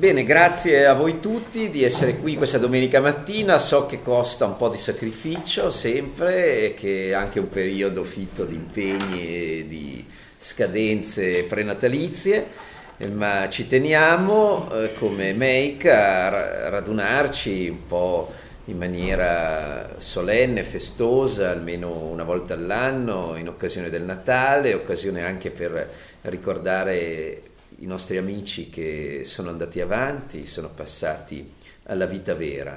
Bene, grazie a voi tutti di essere qui questa domenica mattina. So che costa un po' di sacrificio sempre e che è anche un periodo fitto di impegni e di scadenze prenatalizie, ma ci teniamo come Make a radunarci un po' in maniera solenne, festosa, almeno una volta all'anno, in occasione del Natale, occasione anche per ricordare i nostri amici che sono andati avanti, sono passati alla vita vera.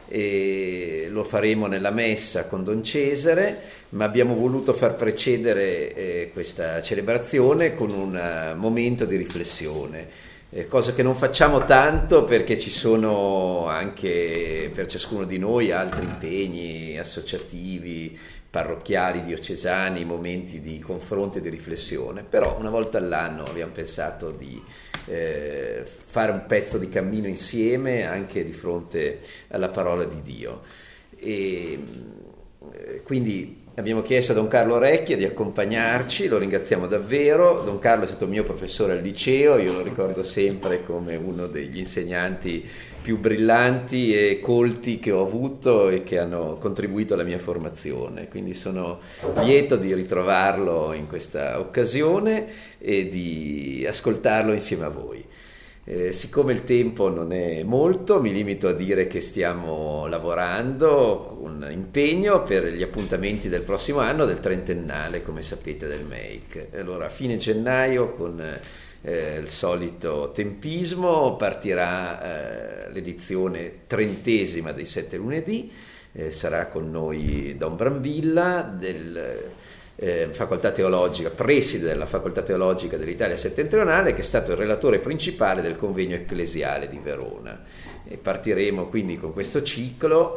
E lo faremo nella messa con Don Cesare, ma abbiamo voluto far precedere questa celebrazione con un momento di riflessione, cosa che non facciamo tanto perché ci sono anche per ciascuno di noi altri impegni associativi, parrocchiali, diocesani, momenti di confronto e di riflessione, però una volta all'anno abbiamo pensato di fare un pezzo di cammino insieme anche di fronte alla parola di Dio. E quindi abbiamo chiesto a Don Carlo Recchia di accompagnarci, lo ringraziamo davvero. Don Carlo è stato mio professore al liceo, io lo ricordo sempre come uno degli insegnanti più brillanti e colti che ho avuto e che hanno contribuito alla mia formazione, quindi sono lieto di ritrovarlo in questa occasione e di ascoltarlo insieme a voi. Siccome il tempo non è molto, mi limito a dire che stiamo lavorando con impegno per gli appuntamenti del prossimo anno, del trentennale, come sapete, del Make. Allora, a fine gennaio, con il solito tempismo, partirà l'edizione 30ª dei 7 lunedì. Sarà con noi Don Brambilla facoltà teologica, preside della facoltà teologica dell'Italia settentrionale, che è stato il relatore principale del convegno ecclesiale di Verona. E partiremo quindi con questo ciclo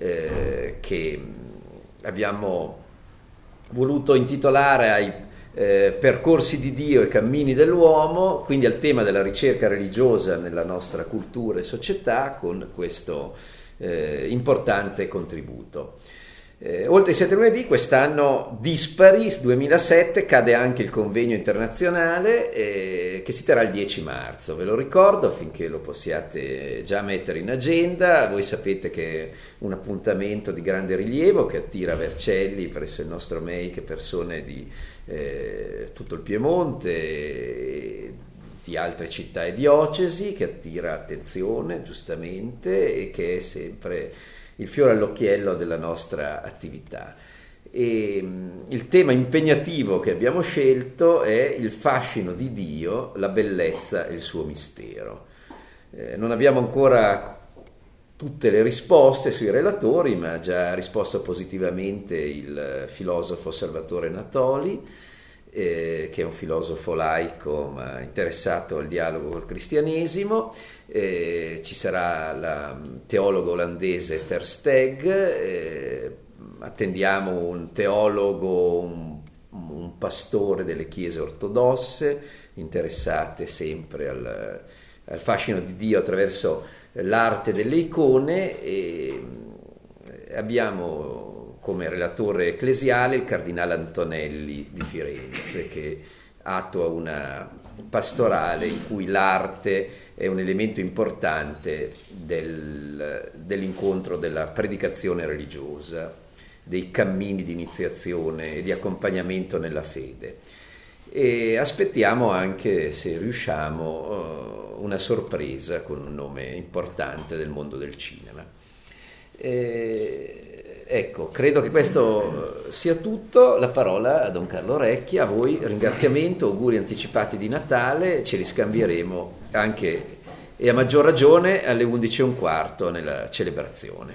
che abbiamo voluto intitolare ai percorsi di Dio e cammini dell'uomo, quindi al tema della ricerca religiosa nella nostra cultura e società, con questo importante contributo. Oltre ai 7 lunedì, quest'anno dispari, 2007, cade anche il convegno internazionale che si terrà il 10 marzo. Ve lo ricordo affinché lo possiate già mettere in agenda. Voi sapete che è un appuntamento di grande rilievo che attira a Vercelli presso il nostro Make persone di tutto il Piemonte, di altre città e diocesi, che attira attenzione giustamente e che è sempre il fiore all'occhiello della nostra attività. E il tema impegnativo che abbiamo scelto è il fascino di Dio, la bellezza e il suo mistero. Non abbiamo ancora tutte le risposte sui relatori, ma ha già risposto positivamente il filosofo Salvatore Natoli, che è un filosofo laico ma interessato al dialogo col cristianesimo. Ci sarà la teologa olandese Ter Steg, attendiamo un teologo, un pastore delle chiese ortodosse, interessate sempre al fascino di Dio attraverso l'arte delle icone. E abbiamo come relatore ecclesiale il cardinale Antonelli di Firenze, che attua una pastorale in cui l'arte è un elemento importante dell'incontro della predicazione religiosa, dei cammini di iniziazione e di accompagnamento nella fede. E aspettiamo anche, se riusciamo, una sorpresa con un nome importante del mondo del cinema. Ecco, credo che questo sia tutto. La parola a Don Carlo Recchia, a voi ringraziamento, auguri anticipati di Natale, ce li scambieremo anche e a maggior ragione alle 11:15 nella celebrazione.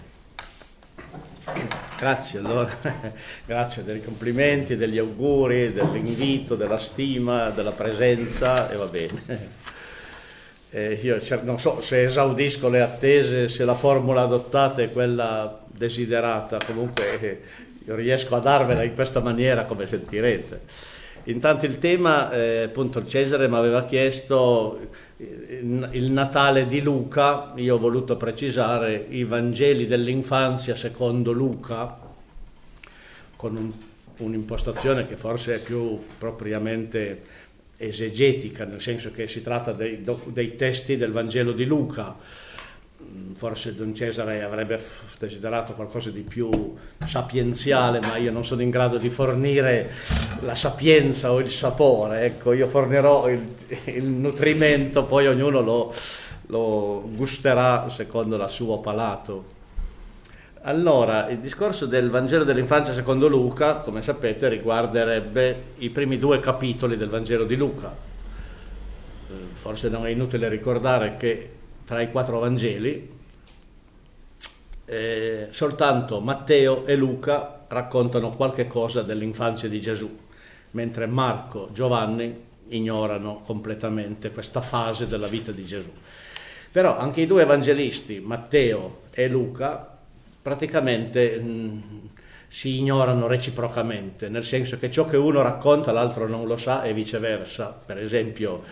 Grazie, allora, grazie dei complimenti, degli auguri, dell'invito, della stima, della presenza, e va bene. Io non so se esaudisco le attese, se la formula adottata è quella desiderata, comunque riesco a darvela in questa maniera, come sentirete. Intanto il tema, appunto il Cesare mi aveva chiesto il Natale di Luca. Io ho voluto precisare i Vangeli dell'infanzia secondo Luca, con un'impostazione che forse è più propriamente esegetica, nel senso che si tratta dei testi del Vangelo di Luca. Forse Don Cesare avrebbe desiderato qualcosa di più sapienziale, ma io non sono in grado di fornire la sapienza o il sapore. Ecco, io fornirò il nutrimento, poi ognuno lo gusterà secondo il suo palato. Allora, il discorso del Vangelo dell'infanzia secondo Luca, come sapete, riguarderebbe i primi 2 capitoli del Vangelo di Luca. Forse non è inutile ricordare che tra i 4 Vangeli soltanto Matteo e Luca raccontano qualche cosa dell'infanzia di Gesù, mentre Marco, Giovanni ignorano completamente questa fase della vita di Gesù. Però anche i 2 evangelisti, Matteo e Luca, praticamente si ignorano reciprocamente, nel senso che ciò che uno racconta l'altro non lo sa e viceversa. Per esempio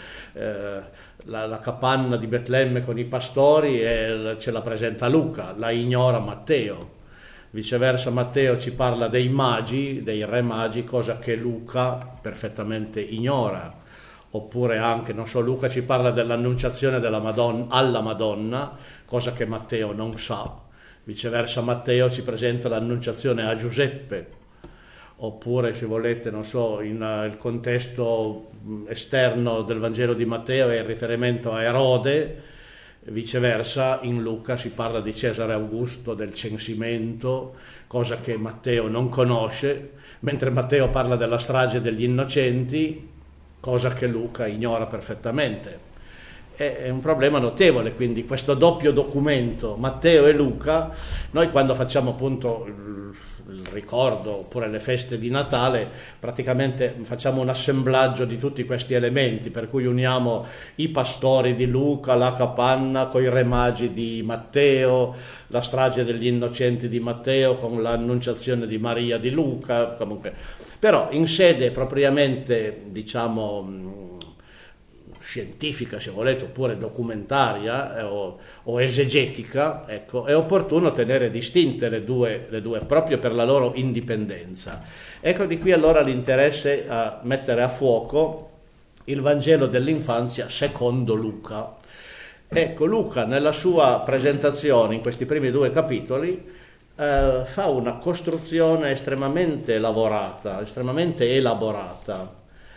la capanna di Betlemme con i pastori ce la presenta Luca, la ignora Matteo. Viceversa, Matteo ci parla dei magi, dei re magi, cosa che Luca perfettamente ignora. Oppure anche, non so, Luca ci parla dell'annunciazione della Madonna, alla Madonna, cosa che Matteo non sa. Viceversa, Matteo ci presenta l'annunciazione a Giuseppe. Oppure, se volete, non so, il contesto esterno del Vangelo di Matteo è il riferimento a Erode. Viceversa, in Luca si parla di Cesare Augusto, del censimento, cosa che Matteo non conosce, mentre Matteo parla della strage degli innocenti, cosa che Luca ignora perfettamente. È un problema notevole, quindi questo doppio documento, Matteo e Luca. Noi quando facciamo appunto il ricordo oppure le feste di Natale, praticamente facciamo un assemblaggio di tutti questi elementi, per cui uniamo i pastori di Luca, la capanna con i re magi di Matteo, la strage degli innocenti di Matteo con l'annunciazione di Maria di Luca. Comunque, però in sede propriamente, diciamo, scientifica, se volete, oppure documentaria o esegetica, ecco, è opportuno tenere distinte le due proprio per la loro indipendenza. Ecco di qui allora l'interesse a mettere a fuoco il Vangelo dell'infanzia secondo Luca. Ecco, Luca nella sua presentazione in questi primi 2 capitoli fa una costruzione estremamente lavorata, estremamente elaborata,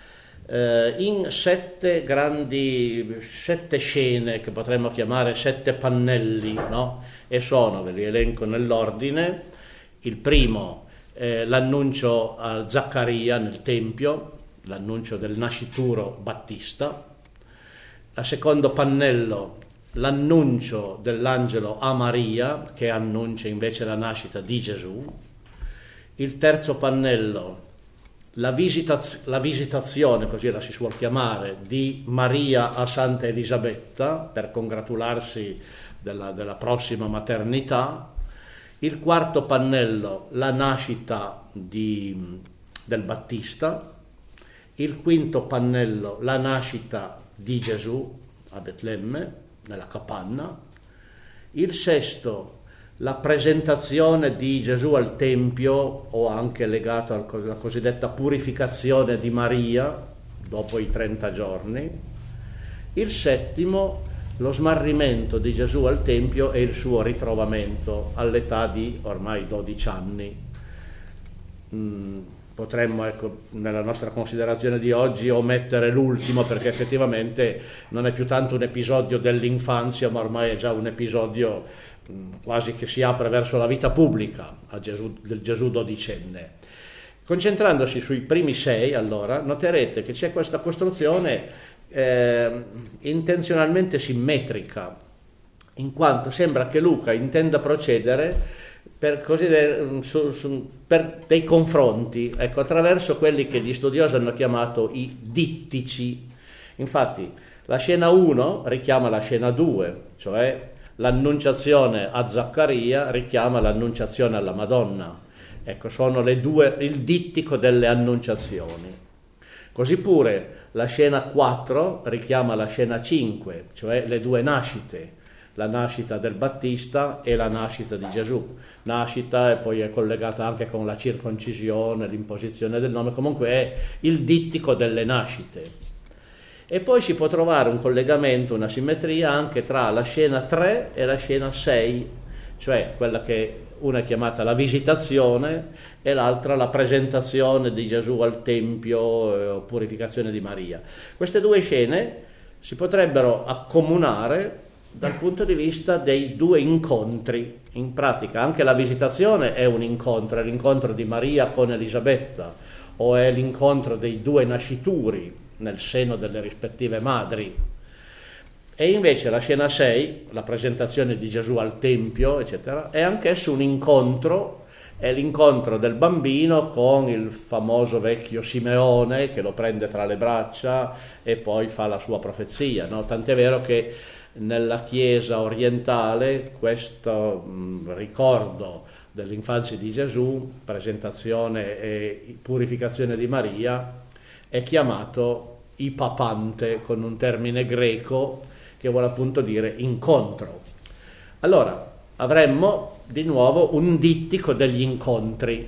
in 7 scene che potremmo chiamare 7 pannelli, no? E sono, ve li elenco nell'ordine. Il primo, l'annuncio a Zaccaria nel Tempio, l'annuncio del nascituro Battista. Il secondo pannello, l'annuncio dell'angelo a Maria, che annuncia invece la nascita di Gesù. Il terzo pannello, la visitazione, così la si suol chiamare, di Maria a Santa Elisabetta per congratularsi della prossima maternità. Il quarto pannello, la nascita del Battista. Il quinto pannello, la nascita di Gesù a Betlemme, nella capanna. Il sesto, la presentazione di Gesù al Tempio, o anche legato alla cosiddetta purificazione di Maria dopo i 30 giorni. Il settimo, lo smarrimento di Gesù al Tempio e il suo ritrovamento all'età di ormai 12 anni. Potremmo, ecco, nella nostra considerazione di oggi omettere l'ultimo, perché effettivamente non è più tanto un episodio dell'infanzia, ma ormai è già un episodio quasi che si apre verso la vita pubblica del Gesù dodicenne. Concentrandosi sui primi 6, allora, noterete che c'è questa costruzione intenzionalmente simmetrica, in quanto sembra che Luca intenda procedere per dei confronti, ecco, attraverso quelli che gli studiosi hanno chiamato i dittici. Infatti la scena 1 richiama la scena 2, cioè l'annunciazione a Zaccaria richiama l'annunciazione alla Madonna. Ecco, sono il dittico delle annunciazioni. Così pure la scena 4 richiama la scena 5, cioè le 2 nascite, la nascita del Battista e la nascita di Gesù. Nascita e poi è collegata anche con la circoncisione, l'imposizione del nome, comunque è il dittico delle nascite. E poi si può trovare un collegamento, una simmetria anche tra la scena 3 e la scena 6, cioè quella che una è chiamata la visitazione e l'altra la presentazione di Gesù al Tempio, purificazione di Maria. Queste due scene si potrebbero accomunare dal punto di vista dei due incontri. In pratica anche la visitazione è un incontro, è l'incontro di Maria con Elisabetta, o è l'incontro dei due nascituri nel seno delle rispettive madri. E invece la scena 6, la presentazione di Gesù al Tempio, eccetera, è anch'esso un incontro, è l'incontro del bambino con il famoso vecchio Simeone che lo prende tra le braccia e poi fa la sua profezia, no? Tant'è vero che nella Chiesa orientale questo ricordo dell'infanzia di Gesù, presentazione e purificazione di Maria, è chiamato ipapante, con un termine greco che vuole appunto dire incontro. Allora avremmo di nuovo un dittico degli incontri.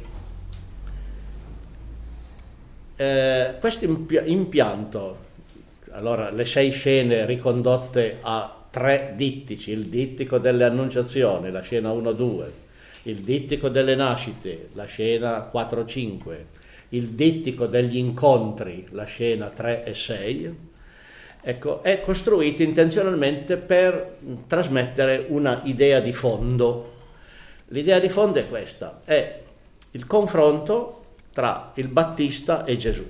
Questo impianto, allora le 6 scene ricondotte a 3 dittici, il dittico delle annunciazioni, la scena 1-2, il dittico delle nascite, la scena 4-5, il dittico degli incontri, la scena 3 e 6, ecco, è costruito intenzionalmente per trasmettere una idea di fondo. L'idea di fondo è questa, è il confronto tra il Battista e Gesù.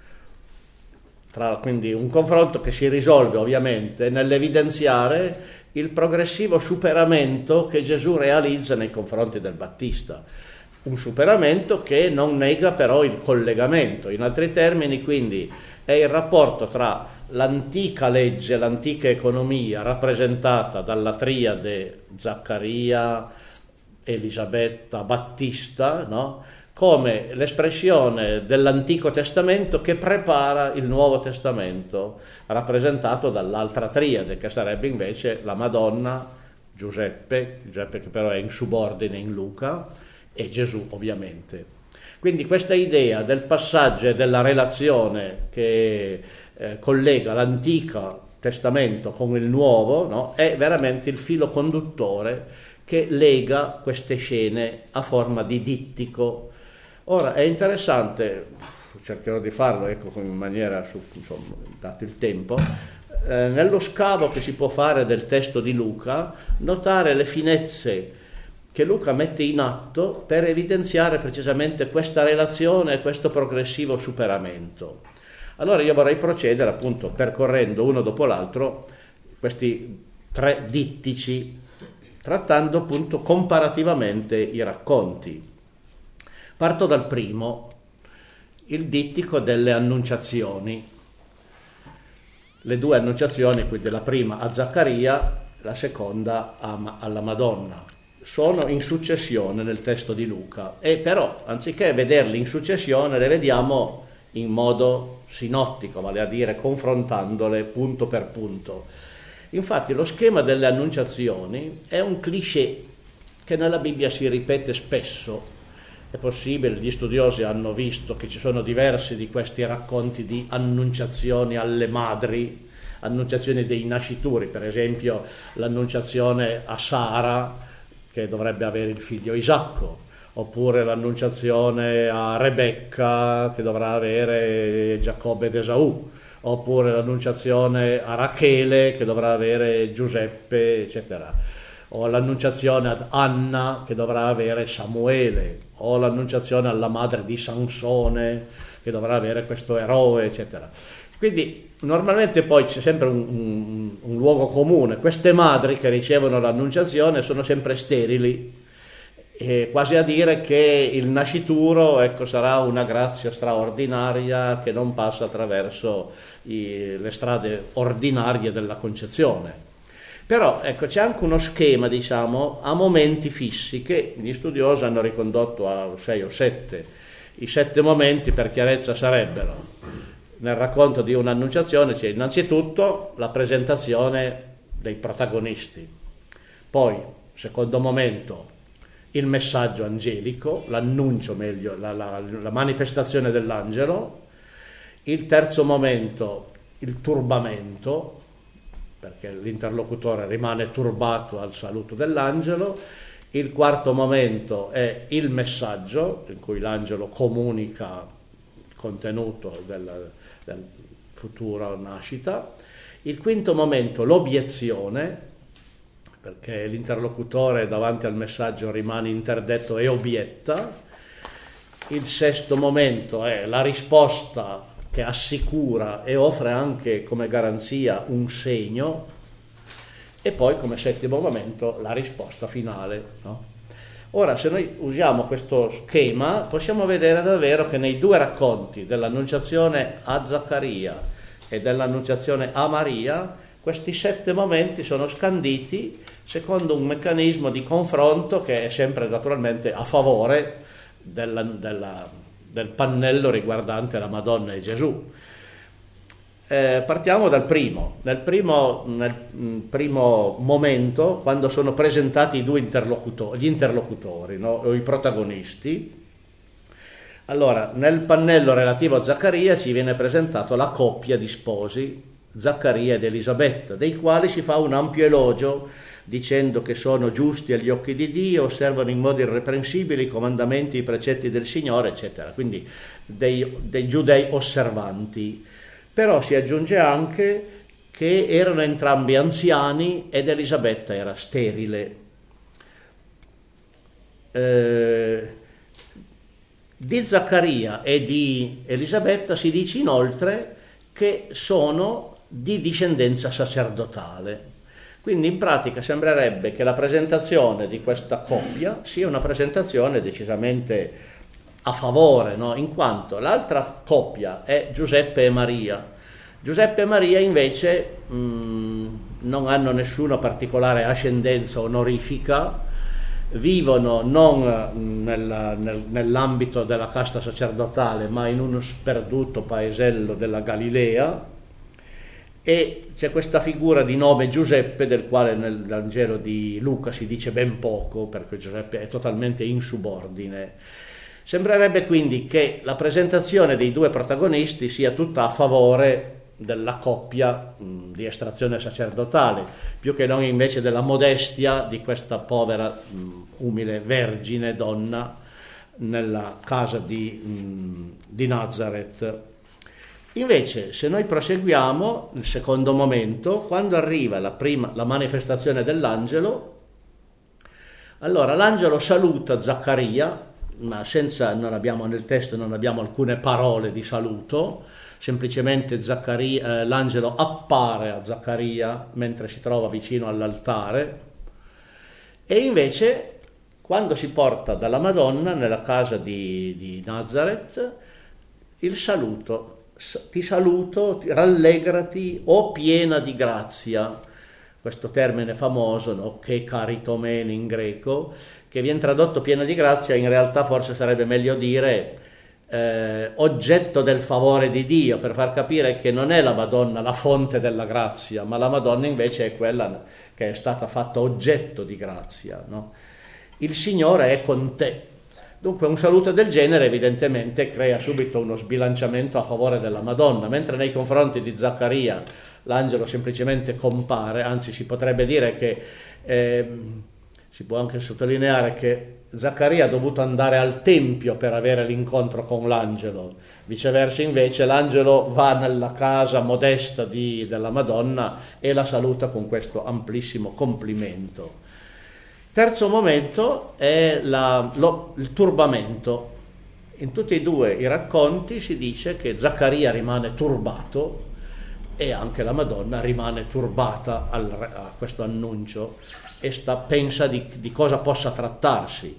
Quindi un confronto che si risolve ovviamente nell'evidenziare il progressivo superamento che Gesù realizza nei confronti del Battista. Un superamento che non nega però il collegamento. In altri termini, quindi, è il rapporto tra l'antica legge, l'antica economia rappresentata dalla triade Zaccaria, Elisabetta, Battista, no? Come l'espressione dell'Antico Testamento che prepara il Nuovo Testamento, rappresentato dall'altra triade, che sarebbe invece la Madonna, Giuseppe che però è in subordine in Luca, e Gesù ovviamente. Quindi questa idea del passaggio e della relazione che collega l'Antico Testamento con il Nuovo, no? È veramente il filo conduttore che lega queste scene a forma di dittico. Ora è interessante, cercherò di farlo in maniera, insomma, dato il tempo, nello scavo che si può fare del testo di Luca, notare le finezze che Luca mette in atto per evidenziare precisamente questa relazione e questo progressivo superamento. Allora io vorrei procedere appunto percorrendo uno dopo l'altro questi 3 dittici, trattando appunto comparativamente i racconti. Parto dal primo, il dittico delle annunciazioni. Le 2 annunciazioni, quindi la prima a Zaccaria, la seconda alla Madonna, sono in successione nel testo di Luca, e però anziché vederle in successione le vediamo in modo sinottico, vale a dire confrontandole punto per punto. Infatti lo schema delle annunciazioni è un cliché che nella Bibbia si ripete spesso. È possibile, gli studiosi hanno visto che ci sono diversi di questi racconti di annunciazioni alle madri, annunciazioni dei nascituri, per esempio l'annunciazione a Sara che dovrebbe avere il figlio Isacco, oppure l'annunciazione a Rebecca che dovrà avere Giacobbe ed Esaù, oppure l'annunciazione a Rachele che dovrà avere Giuseppe, eccetera, o l'annunciazione ad Anna che dovrà avere Samuele, o l'annunciazione alla madre di Sansone che dovrà avere questo eroe, eccetera. Quindi normalmente poi c'è sempre un luogo comune. Queste madri che ricevono l'annunciazione sono sempre sterili, quasi a dire che il nascituro, ecco, sarà una grazia straordinaria che non passa attraverso le strade ordinarie della concezione. Però ecco, c'è anche uno schema, diciamo, a momenti fissi che gli studiosi hanno ricondotto a 6 o 7. I 7 momenti, per chiarezza, sarebbero: nel racconto di un'annunciazione c'è innanzitutto la presentazione dei protagonisti, poi, secondo momento, il messaggio angelico, l'annuncio meglio, la manifestazione dell'angelo, il terzo momento il turbamento, perché l'interlocutore rimane turbato al saluto dell'angelo. Il quarto momento è il messaggio, in cui l'angelo comunica il contenuto del futura nascita. Il quinto momento, l'obiezione, perché l'interlocutore davanti al messaggio rimane interdetto e obietta. Il sesto momento è la risposta, che assicura e offre anche come garanzia un segno, e poi come settimo momento la risposta finale, no? Ora, se noi usiamo questo schema, possiamo vedere davvero che nei due racconti, dell'annunciazione a Zaccaria e dell'annunciazione a Maria, questi 7 momenti sono scanditi secondo un meccanismo di confronto che è sempre naturalmente a favore del pannello riguardante la Madonna e Gesù. Partiamo dal primo. Nel primo momento, quando sono presentati gli interlocutori, no? O i protagonisti, allora nel pannello relativo a Zaccaria ci viene presentato la coppia di sposi, Zaccaria ed Elisabetta, dei quali si fa un ampio elogio, dicendo che sono giusti agli occhi di Dio, osservano in modo irreprensibile i comandamenti e i precetti del Signore, eccetera. Quindi dei giudei osservanti. Però si aggiunge anche che erano entrambi anziani ed Elisabetta era sterile. Di Zaccaria e di Elisabetta si dice inoltre che sono di discendenza sacerdotale. Quindi in pratica sembrerebbe che la presentazione di questa coppia sia una presentazione decisamente a favore, no? In quanto l'altra coppia è Giuseppe e Maria. Giuseppe e Maria invece non hanno nessuna particolare ascendenza onorifica, vivono non nell'ambito della casta sacerdotale, ma in uno sperduto paesello della Galilea, e c'è questa figura di nome Giuseppe, del quale nel Vangelo di Luca si dice ben poco, perché Giuseppe è totalmente in subordine. Sembrerebbe quindi che la presentazione dei due protagonisti sia tutta a favore della coppia di estrazione sacerdotale, più che non invece della modestia di questa povera umile vergine donna nella casa di Nazareth. Invece, se noi proseguiamo il secondo momento, quando arriva la manifestazione dell'angelo, allora l'angelo saluta Zaccaria, ma nel testo non abbiamo alcune parole di saluto, semplicemente l'angelo appare a Zaccaria mentre si trova vicino all'altare, e invece quando si porta dalla Madonna nella casa di Nazareth, il saluto: ti saluto, rallegrati, o piena di grazia, questo termine famoso, no? Che caritomene in greco, che viene tradotto piena di grazia, in realtà forse sarebbe meglio dire oggetto del favore di Dio, per far capire che non è la Madonna la fonte della grazia, ma la Madonna invece è quella che è stata fatta oggetto di grazia, no? Il Signore è con te. Dunque un saluto del genere evidentemente crea subito uno sbilanciamento a favore della Madonna, mentre nei confronti di Zaccaria l'angelo semplicemente compare, anzi si potrebbe dire che si può anche sottolineare che Zaccaria ha dovuto andare al tempio per avere l'incontro con l'angelo, viceversa invece l'angelo va nella casa modesta della Madonna e la saluta con questo amplissimo complimento. Terzo momento è il turbamento. In tutti e due i racconti si dice che Zaccaria rimane turbato e anche la Madonna rimane turbata a questo annuncio e pensa di cosa possa trattarsi.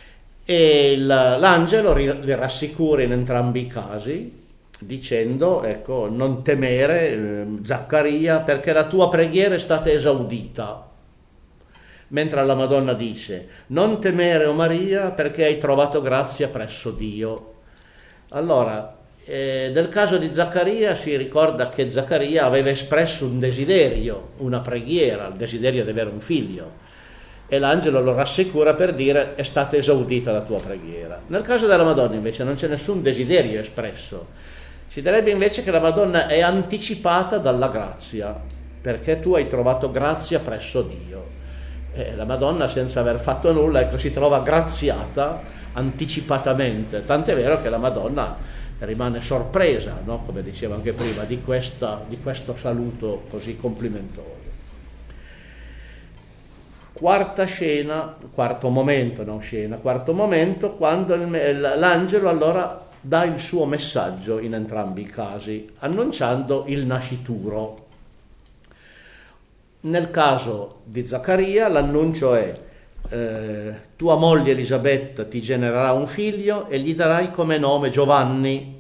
E l'angelo li rassicura in entrambi i casi dicendo: ecco, non temere Zaccaria, perché la tua preghiera è stata esaudita. Mentre alla Madonna dice: non temere, o Maria, perché hai trovato grazia presso Dio. Allora, nel caso di Zaccaria si ricorda che Zaccaria aveva espresso un desiderio, una preghiera, il desiderio di avere un figlio, e l'angelo lo rassicura per dire: è stata esaudita la tua preghiera. Nel caso della Madonna invece non c'è nessun desiderio espresso, Si direbbe invece che la Madonna è anticipata dalla grazia, perché tu hai trovato grazia presso Dio. La Madonna, senza aver fatto nulla, ecco, si trova graziata anticipatamente, tant'è vero che la Madonna rimane sorpresa, no? Come dicevo anche prima, di questo saluto così complimentoso. Quarta scena, quarto momento, quando l'angelo allora dà il suo messaggio in entrambi i casi, annunciando il nascituro. Nel caso di Zaccaria l'annuncio è: tua moglie Elisabetta ti genererà un figlio e gli darai come nome Giovanni.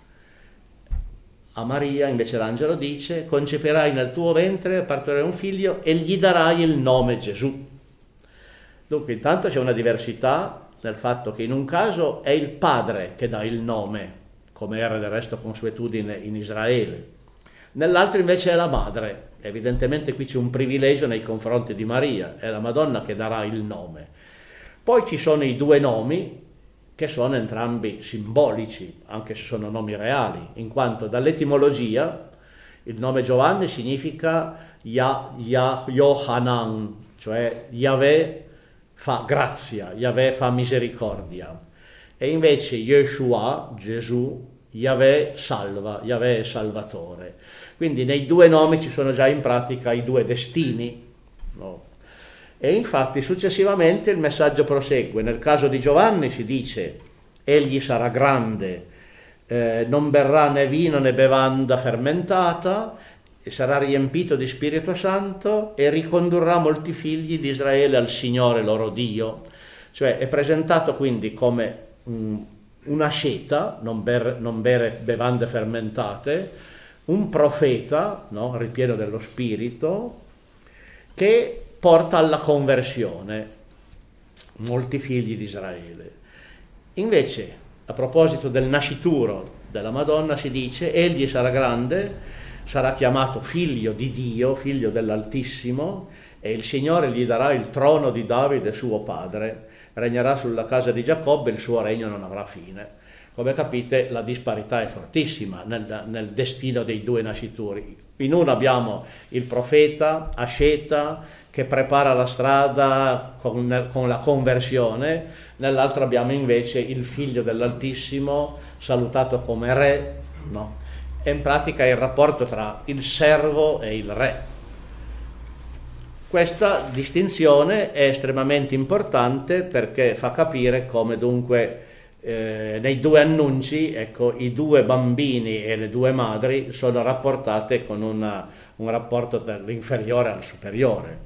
A Maria invece l'angelo dice: concepirai nel tuo ventre, partorerai un figlio e gli darai il nome Gesù. Dunque intanto c'è una diversità nel fatto che in un caso è il padre che dà il nome, come era del resto consuetudine in Israele, nell'altro invece è la madre. Evidentemente qui c'è un privilegio nei confronti di Maria, è la Madonna che darà il nome. Poi ci sono i due nomi che sono entrambi simbolici, anche se sono nomi reali, in quanto dall'etimologia il nome Giovanni significa Yohanan, cioè Yahweh fa grazia, Yahweh fa misericordia, e invece Yeshua, Gesù, Yahweh salva, Yahweh è salvatore. Quindi nei due nomi ci sono già in pratica i due destini, no? E infatti successivamente il messaggio prosegue. Nel caso di Giovanni si dice: egli sarà grande, non berrà né vino né bevanda fermentata, e sarà riempito di Spirito Santo e ricondurrà molti figli di Israele al Signore loro Dio. Cioè è presentato quindi come una asceta, non bere bevande fermentate, un profeta, no, ripieno dello Spirito, che porta alla conversione molti figli di Israele. Invece, a proposito del nascituro della Madonna, si dice: egli sarà grande, sarà chiamato figlio di Dio, figlio dell'Altissimo, e il Signore gli darà il trono di Davide suo padre, regnerà sulla casa di Giacobbe, il suo regno non avrà fine. Come capite, la disparità è fortissima nel destino dei due nascituri. In uno abbiamo il profeta, asceta, che prepara la strada con la conversione, nell'altro abbiamo invece il figlio dell'Altissimo, salutato come re, no? E in pratica è il rapporto tra il servo e il re. Questa distinzione è estremamente importante perché fa capire come dunque nei due annunci, ecco, i due bambini e le due madri sono rapportate con un rapporto dall'inferiore al superiore.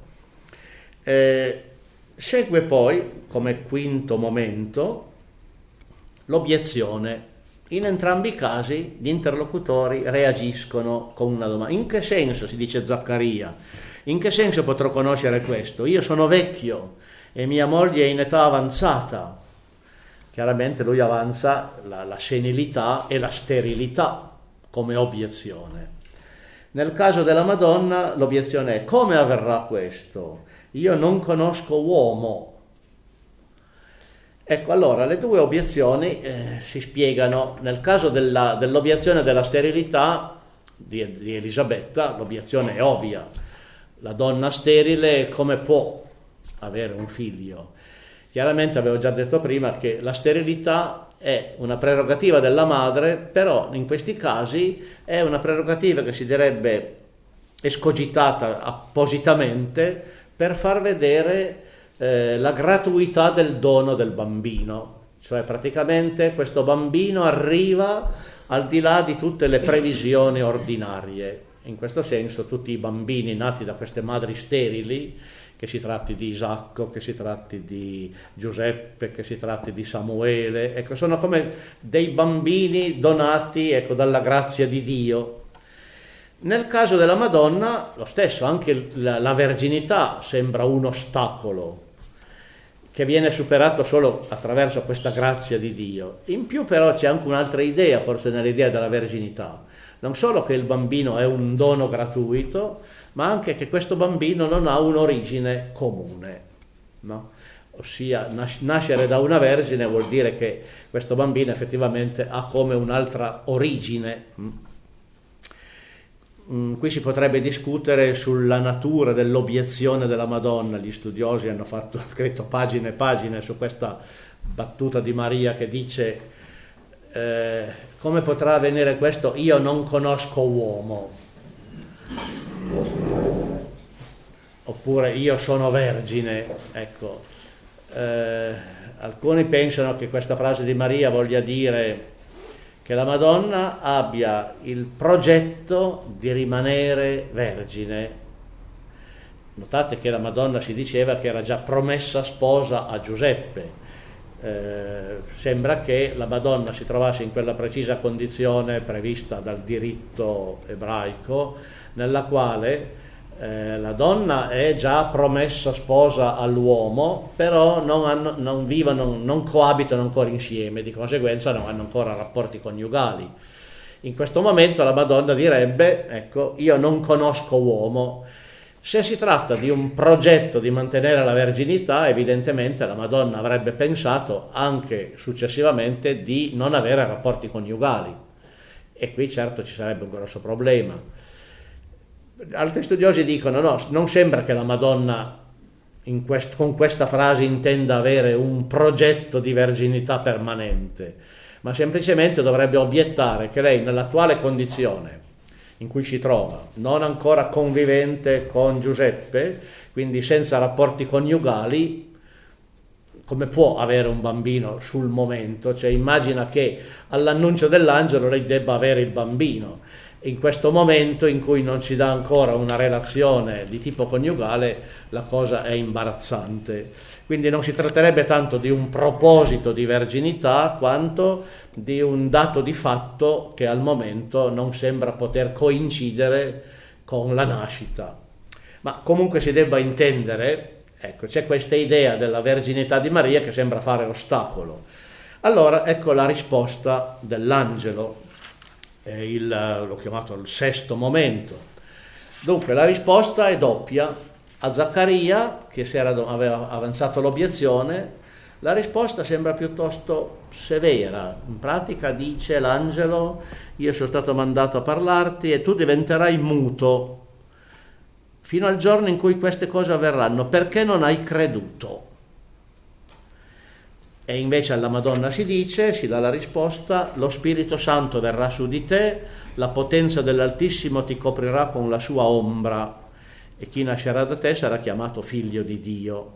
Segue poi, come quinto momento, l'obiezione. In entrambi i casi gli interlocutori reagiscono con una domanda. In che senso, si dice Zaccaria, in che senso potrò conoscere questo? Io sono vecchio e mia moglie è in età avanzata. Chiaramente lui avanza la senilità e la sterilità come obiezione. Nel caso della Madonna l'obiezione è: come avverrà questo? Io non conosco uomo. Ecco, allora le due obiezioni si spiegano. Nel caso dell'obiezione della sterilità di Elisabetta, l'obiezione è ovvia. La donna sterile come può avere un figlio? Chiaramente avevo già detto prima che la sterilità è una prerogativa della madre, però in questi casi è una prerogativa che si direbbe escogitata appositamente per far vedere la gratuità del dono del bambino. Cioè praticamente questo bambino arriva al di là di tutte le previsioni ordinarie. In questo senso tutti i bambini nati da queste madri sterili, che si tratti di Isacco, che si tratti di Giuseppe, che si tratti di Samuele, ecco, sono come dei bambini donati, ecco, dalla grazia di Dio. Nel caso della Madonna, lo stesso, anche la verginità sembra un ostacolo che viene superato solo attraverso questa grazia di Dio. In più però c'è anche un'altra idea, forse nell'idea della verginità, non solo che il bambino è un dono gratuito, ma anche che questo bambino non ha un'origine comune, no? ossia nascere da una vergine vuol dire che questo bambino effettivamente ha come un'altra origine. Qui si potrebbe discutere sulla natura dell'obiezione della Madonna. Gli studiosi hanno scritto pagine e pagine su questa battuta di Maria che dice come potrà avvenire questo? Io non conosco uomo, oppure io sono vergine. Ecco, alcuni pensano che questa frase di Maria voglia dire che la Madonna abbia il progetto di rimanere vergine. Notate che la Madonna si diceva che era già promessa sposa a Giuseppe. Sembra che la Madonna si trovasse in quella precisa condizione prevista dal diritto ebraico, nella quale la donna è già promessa sposa all'uomo, però non vivono, non coabitano ancora insieme, di conseguenza non hanno ancora rapporti coniugali. In questo momento la Madonna direbbe, ecco, io non conosco uomo. Se si tratta di un progetto di mantenere la verginità, evidentemente la Madonna avrebbe pensato anche successivamente di non avere rapporti coniugali, e qui certo ci sarebbe un grosso problema. Altri studiosi dicono no, non sembra che la Madonna con questa frase intenda avere un progetto di verginità permanente, ma semplicemente dovrebbe obiettare che lei nell'attuale condizione in cui si trova, non ancora convivente con Giuseppe, quindi senza rapporti coniugali, come può avere un bambino sul momento? Cioè immagina che all'annuncio dell'angelo lei debba avere il bambino. In questo momento in cui non ci dà ancora una relazione di tipo coniugale, la cosa è imbarazzante. Quindi non si tratterebbe tanto di un proposito di verginità quanto di un dato di fatto che al momento non sembra poter coincidere con la nascita. Ma comunque si debba intendere, ecco, c'è questa idea della verginità di Maria che sembra fare ostacolo. Allora ecco la risposta dell'angelo. L'ho chiamato il sesto momento. Dunque la risposta è doppia. A Zaccaria, che aveva avanzato l'obiezione, la risposta sembra piuttosto severa. In pratica dice l'angelo: io sono stato mandato a parlarti e tu diventerai muto fino al giorno in cui queste cose avverranno, perché non hai creduto. E invece alla Madonna si dà la risposta: lo Spirito Santo verrà su di te, la potenza dell'Altissimo ti coprirà con la sua ombra e chi nascerà da te sarà chiamato figlio di Dio.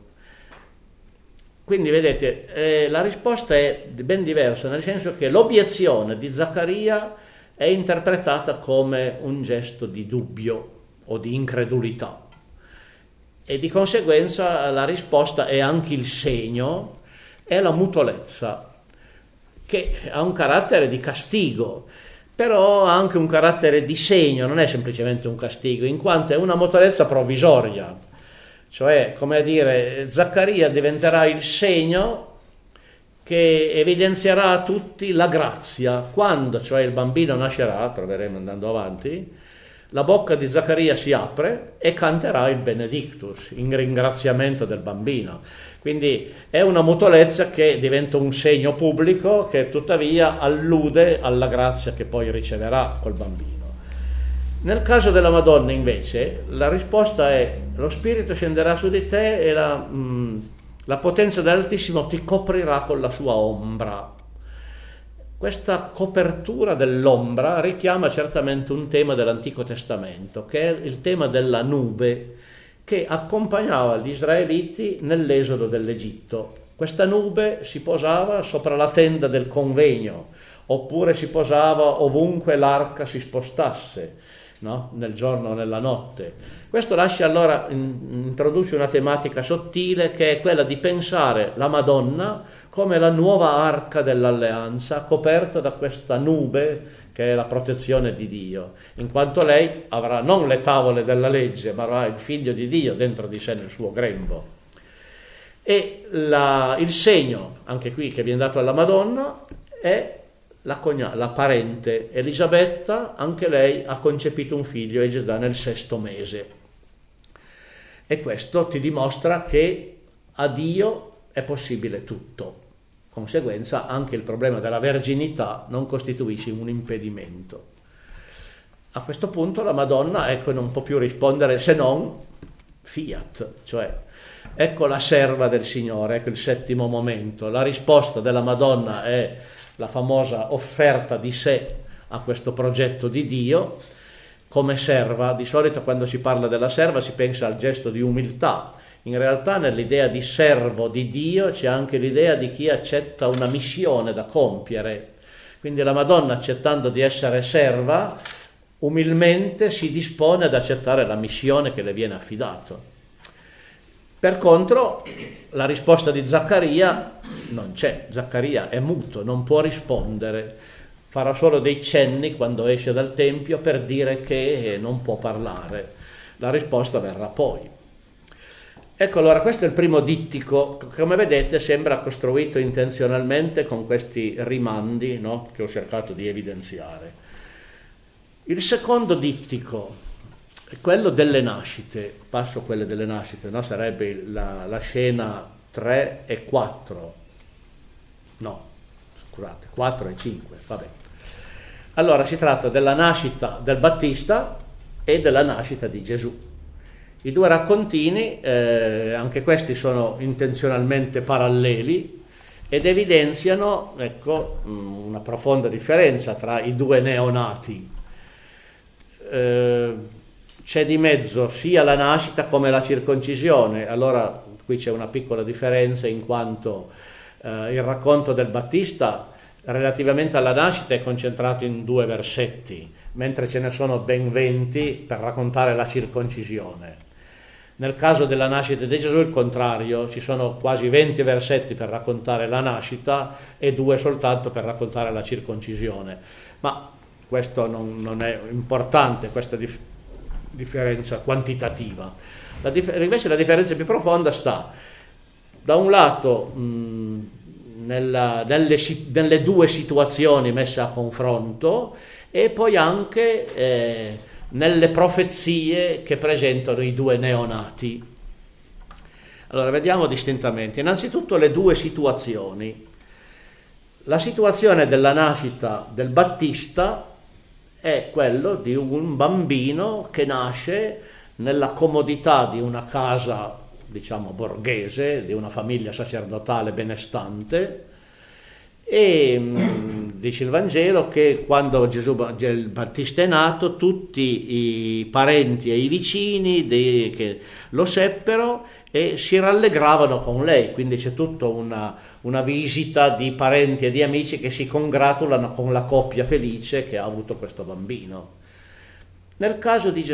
Quindi vedete, la risposta è ben diversa, nel senso che l'obiezione di Zaccaria è interpretata come un gesto di dubbio o di incredulità, e di conseguenza la risposta è anche il segno, è la mutolezza, che ha un carattere di castigo, però ha anche un carattere di segno, non è semplicemente un castigo, in quanto è una mutolezza provvisoria, cioè, come a dire, Zaccaria diventerà il segno che evidenzierà a tutti la grazia. Quando, cioè, il bambino nascerà, troveremo andando avanti, la bocca di Zaccaria si apre e canterà il Benedictus in ringraziamento del bambino. Quindi è una mutolezza che diventa un segno pubblico che tuttavia allude alla grazia che poi riceverà col bambino. Nel caso della Madonna invece la risposta è: lo Spirito scenderà su di te e la potenza dell'Altissimo ti coprirà con la sua ombra. Questa copertura dell'ombra richiama certamente un tema dell'Antico Testamento, che è il tema della nube che accompagnava gli israeliti nell'esodo dell'Egitto. Questa nube si posava sopra la tenda del convegno, oppure si posava ovunque l'arca si spostasse, no? Nel giorno o nella notte. Questo introduce una tematica sottile, che è quella di pensare la Madonna come la nuova arca dell'alleanza, coperta da questa nube che è la protezione di Dio, in quanto lei avrà non le tavole della legge, ma avrà il figlio di Dio dentro di sé nel suo grembo. E il segno, anche qui, che viene dato alla Madonna è la parente Elisabetta. Anche lei ha concepito un figlio e già nel 6° mese. E questo ti dimostra che a Dio è possibile tutto. Conseguenza, anche il problema della verginità non costituisce un impedimento. A questo punto la Madonna, ecco, non può più rispondere se non fiat, cioè ecco la serva del Signore, ecco il settimo momento. La risposta della Madonna è la famosa offerta di sé a questo progetto di Dio come serva. Di solito quando si parla della serva si pensa al gesto di umiltà. In realtà nell'idea di servo di Dio c'è anche l'idea di chi accetta una missione da compiere. Quindi la Madonna, accettando di essere serva, umilmente si dispone ad accettare la missione che le viene affidata. Per contro, la risposta di Zaccaria non c'è. Zaccaria è muto, non può rispondere, farà solo dei cenni quando esce dal Tempio per dire che non può parlare. La risposta verrà poi. Ecco, allora questo è il primo dittico, che come vedete sembra costruito intenzionalmente con questi rimandi, no? Che ho cercato di evidenziare. Il secondo dittico è quello delle nascite, passo quelle delle nascite, no? Sarebbe la scena 3 e 4, no, scusate, 4 e 5, vabbè. Allora si tratta della nascita del Battista e della nascita di Gesù. I due raccontini, anche questi sono intenzionalmente paralleli ed evidenziano, ecco, una profonda differenza tra i due neonati. C'è di mezzo sia la nascita come la circoncisione. Allora qui c'è una piccola differenza, in quanto il racconto del Battista relativamente alla nascita è concentrato in 2 versetti, mentre ce ne sono ben 20 per raccontare la circoncisione. Nel caso della nascita di Gesù è il contrario, ci sono quasi 20 versetti per raccontare la nascita e 2 soltanto per raccontare la circoncisione. Ma questo non è importante, questa differenza quantitativa. Invece la differenza più profonda sta, da un lato, nelle 2 situazioni messe a confronto, e poi anche nelle profezie che presentano i 2 neonati. Allora vediamo distintamente. Innanzitutto le 2 situazioni. La situazione della nascita del Battista è quello di un bambino che nasce nella comodità di una casa, diciamo, borghese, di una famiglia sacerdotale benestante, e dice il Vangelo che quando il Battista è nato, tutti i parenti e i vicini che lo seppero e si rallegravano con lei, quindi c'è tutta una visita di parenti e di amici che si congratulano con la coppia felice che ha avuto questo bambino. Nel caso di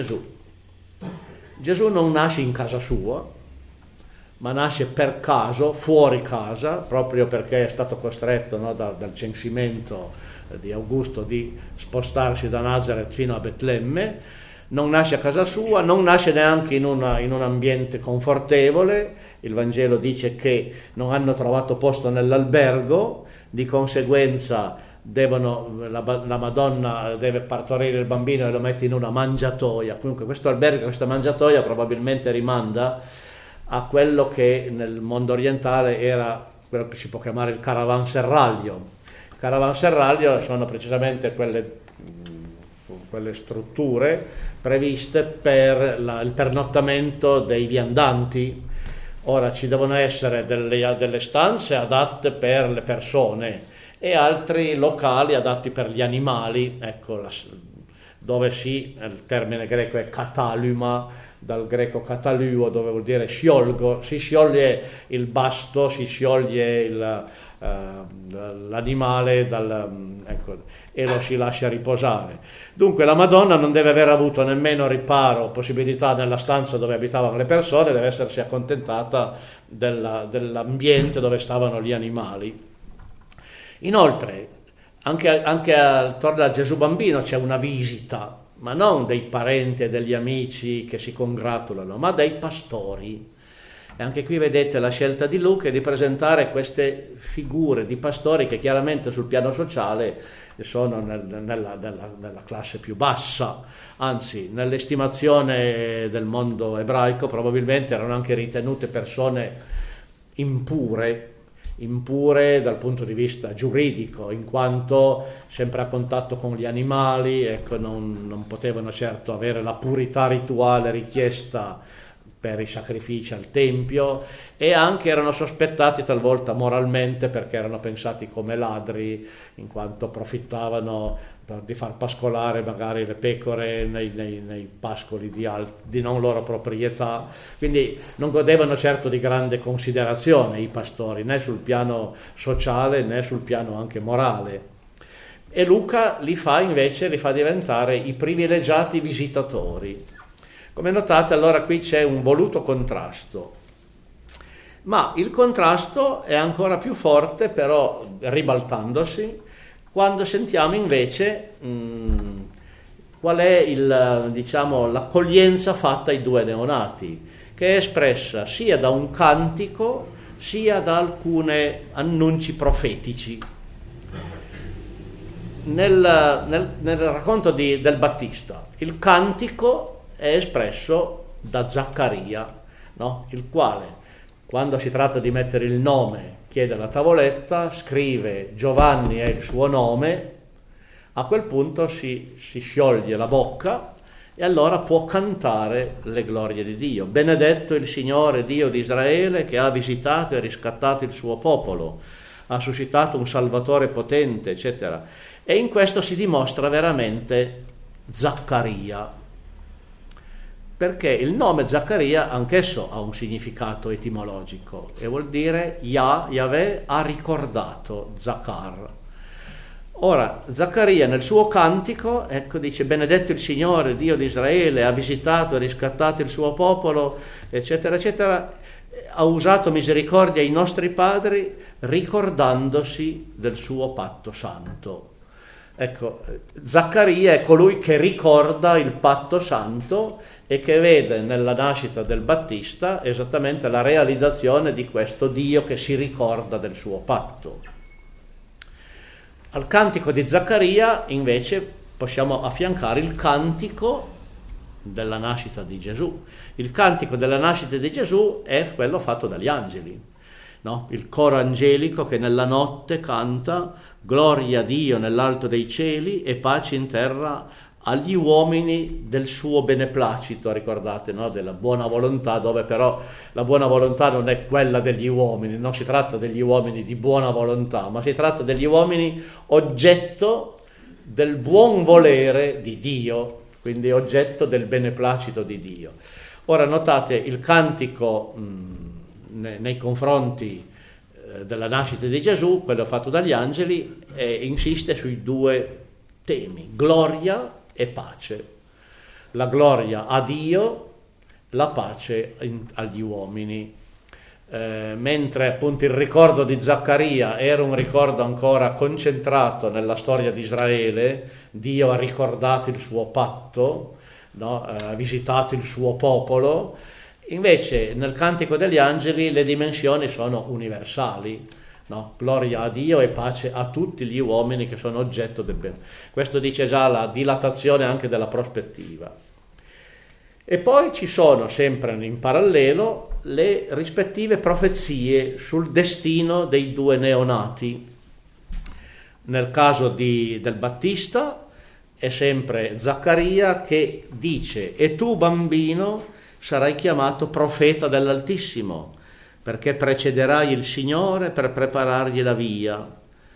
Gesù non nasce in casa sua, ma nasce per caso, fuori casa, proprio perché è stato costretto, no, dal censimento di Augusto di spostarsi da Nazareth fino a Betlemme. Non nasce a casa sua, non nasce neanche in un ambiente confortevole. Il Vangelo dice che non hanno trovato posto nell'albergo, di conseguenza la Madonna deve partorire il bambino e lo mette in una mangiatoia. Comunque questo albergo, questa mangiatoia probabilmente rimanda a quello che nel mondo orientale era quello che si può chiamare il caravanserraglio. Il caravanserraglio sono precisamente quelle strutture previste per il pernottamento dei viandanti. Ora ci devono essere delle stanze adatte per le persone e altri locali adatti per gli animali, ecco, dove il termine greco è kataluma, dal greco cataluo, dove vuol dire sciolgo, si scioglie il basto, si scioglie l'animale e lo si lascia riposare. Dunque la Madonna non deve aver avuto nemmeno riparo o possibilità nella stanza dove abitavano le persone, deve essersi accontentata dell'ambiente dove stavano gli animali. Inoltre anche attorno a Gesù bambino c'è una visita, ma non dei parenti e degli amici che si congratulano, ma dei pastori. E anche qui vedete la scelta di Luca è di presentare queste figure di pastori che chiaramente sul piano sociale sono nella classe più bassa, anzi nell'estimazione del mondo ebraico probabilmente erano anche ritenute persone impure dal punto di vista giuridico, in quanto sempre a contatto con gli animali, ecco, non potevano certo avere la purità rituale richiesta per i sacrifici al tempio, e anche erano sospettati talvolta moralmente perché erano pensati come ladri, in quanto approfittavano di far pascolare magari le pecore nei pascoli di non loro proprietà, quindi non godevano certo di grande considerazione i pastori, né sul piano sociale né sul piano anche morale. E Luca li fa diventare i privilegiati visitatori. Come notate, allora qui c'è un voluto contrasto, ma il contrasto è ancora più forte, però ribaltandosi, quando sentiamo invece qual è l'accoglienza fatta ai due neonati, che è espressa sia da un cantico sia da alcuni annunci profetici. Nel racconto del Battista, il cantico è espresso da Zaccaria, no? Il quale, quando si tratta di mettere il nome, chiede la tavoletta, scrive Giovanni è il suo nome, a quel punto si scioglie la bocca e allora può cantare le glorie di Dio. Benedetto il Signore Dio di Israele, che ha visitato e riscattato il suo popolo, ha suscitato un Salvatore potente, eccetera. E in questo si dimostra veramente Zaccaria, perché il nome Zaccaria anch'esso ha un significato etimologico e vuol dire Yahweh ha ricordato Zacar. Ora, Zaccaria nel suo cantico, ecco, dice benedetto il Signore Dio di Israele, ha visitato e riscattato il suo popolo, eccetera, eccetera, ha usato misericordia ai nostri padri ricordandosi del suo patto santo. Ecco, Zaccaria è colui che ricorda il patto santo e che vede nella nascita del Battista esattamente la realizzazione di questo Dio che si ricorda del suo patto. Al cantico di Zaccaria invece possiamo affiancare il cantico della nascita di Gesù. Il cantico della nascita di Gesù è quello fatto dagli angeli, no? Il coro angelico che nella notte canta gloria a Dio nell'alto dei cieli e pace in terra agli uomini del suo beneplacito, ricordate, no? Della buona volontà, dove però la buona volontà non è quella degli uomini, non si tratta degli uomini di buona volontà, ma si tratta degli uomini oggetto del buon volere di Dio, quindi oggetto del beneplacito di Dio. Ora notate il cantico nei confronti della nascita di Gesù, quello fatto dagli angeli, insiste sui due temi, gloria e pace. La gloria a Dio, la pace agli uomini. Mentre appunto il ricordo di Zaccaria era un ricordo ancora concentrato nella storia di Israele, Dio ha ricordato il suo patto, no? Ha visitato il suo popolo. Invece nel Cantico degli Angeli le dimensioni sono universali, no? Gloria a Dio e pace a tutti gli uomini che sono oggetto del bene. Questo dice già la dilatazione anche della prospettiva. E poi ci sono sempre in parallelo le rispettive profezie sul destino dei due neonati. Nel caso del Battista è sempre Zaccaria che dice: e tu bambino sarai chiamato profeta dell'Altissimo, perché precederai il Signore per preparargli la via.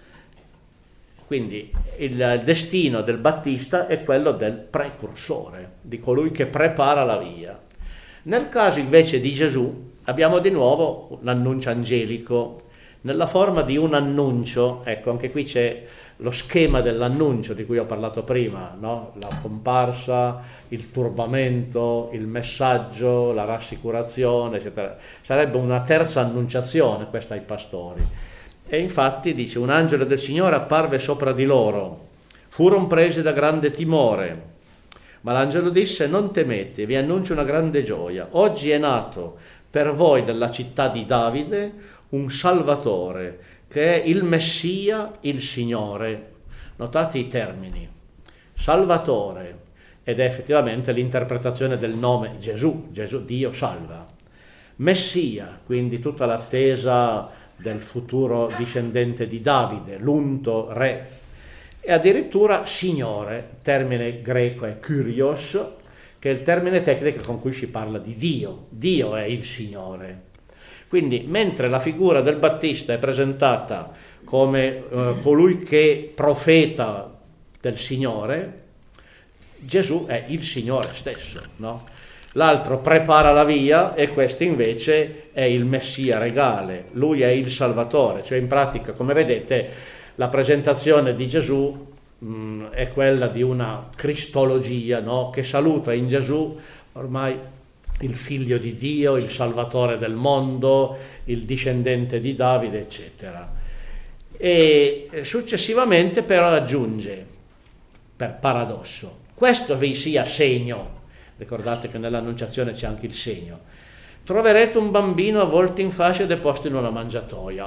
Quindi il destino del Battista è quello del precursore, di colui che prepara la via. Nel caso invece di Gesù abbiamo di nuovo l'annuncio angelico, nella forma di un annuncio. Ecco, anche qui c'è lo schema dell'annuncio di cui ho parlato prima, no? La comparsa, il turbamento, il messaggio, la rassicurazione, eccetera. Sarebbe una terza annunciazione questa ai pastori. E infatti dice: un angelo del Signore apparve sopra di loro, furono presi da grande timore, ma l'angelo disse: non temete, vi annuncio una grande gioia, oggi è nato per voi nella città di Davide un Salvatore, che è il Messia, il Signore. Notate i termini: Salvatore, ed è effettivamente l'interpretazione del nome Gesù, Dio salva. Messia, quindi tutta l'attesa del futuro discendente di Davide, l'unto re, e addirittura Signore, termine greco è Kyrios, che è il termine tecnico con cui si parla di Dio. Dio è il Signore. Quindi mentre la figura del Battista è presentata come colui che profeta del Signore, Gesù è il Signore stesso, no? L'altro prepara la via e questo invece è il Messia regale, lui è il Salvatore, cioè in pratica, come vedete, la presentazione di Gesù è quella di una cristologia, no? Che saluta in Gesù ormai il figlio di Dio, il Salvatore del mondo, il discendente di Davide, eccetera. E successivamente però aggiunge, per paradosso, questo vi sia segno. Ricordate che nell'Annunciazione c'è anche il segno. Troverete un bambino avvolto in fasce e deposto in una mangiatoia.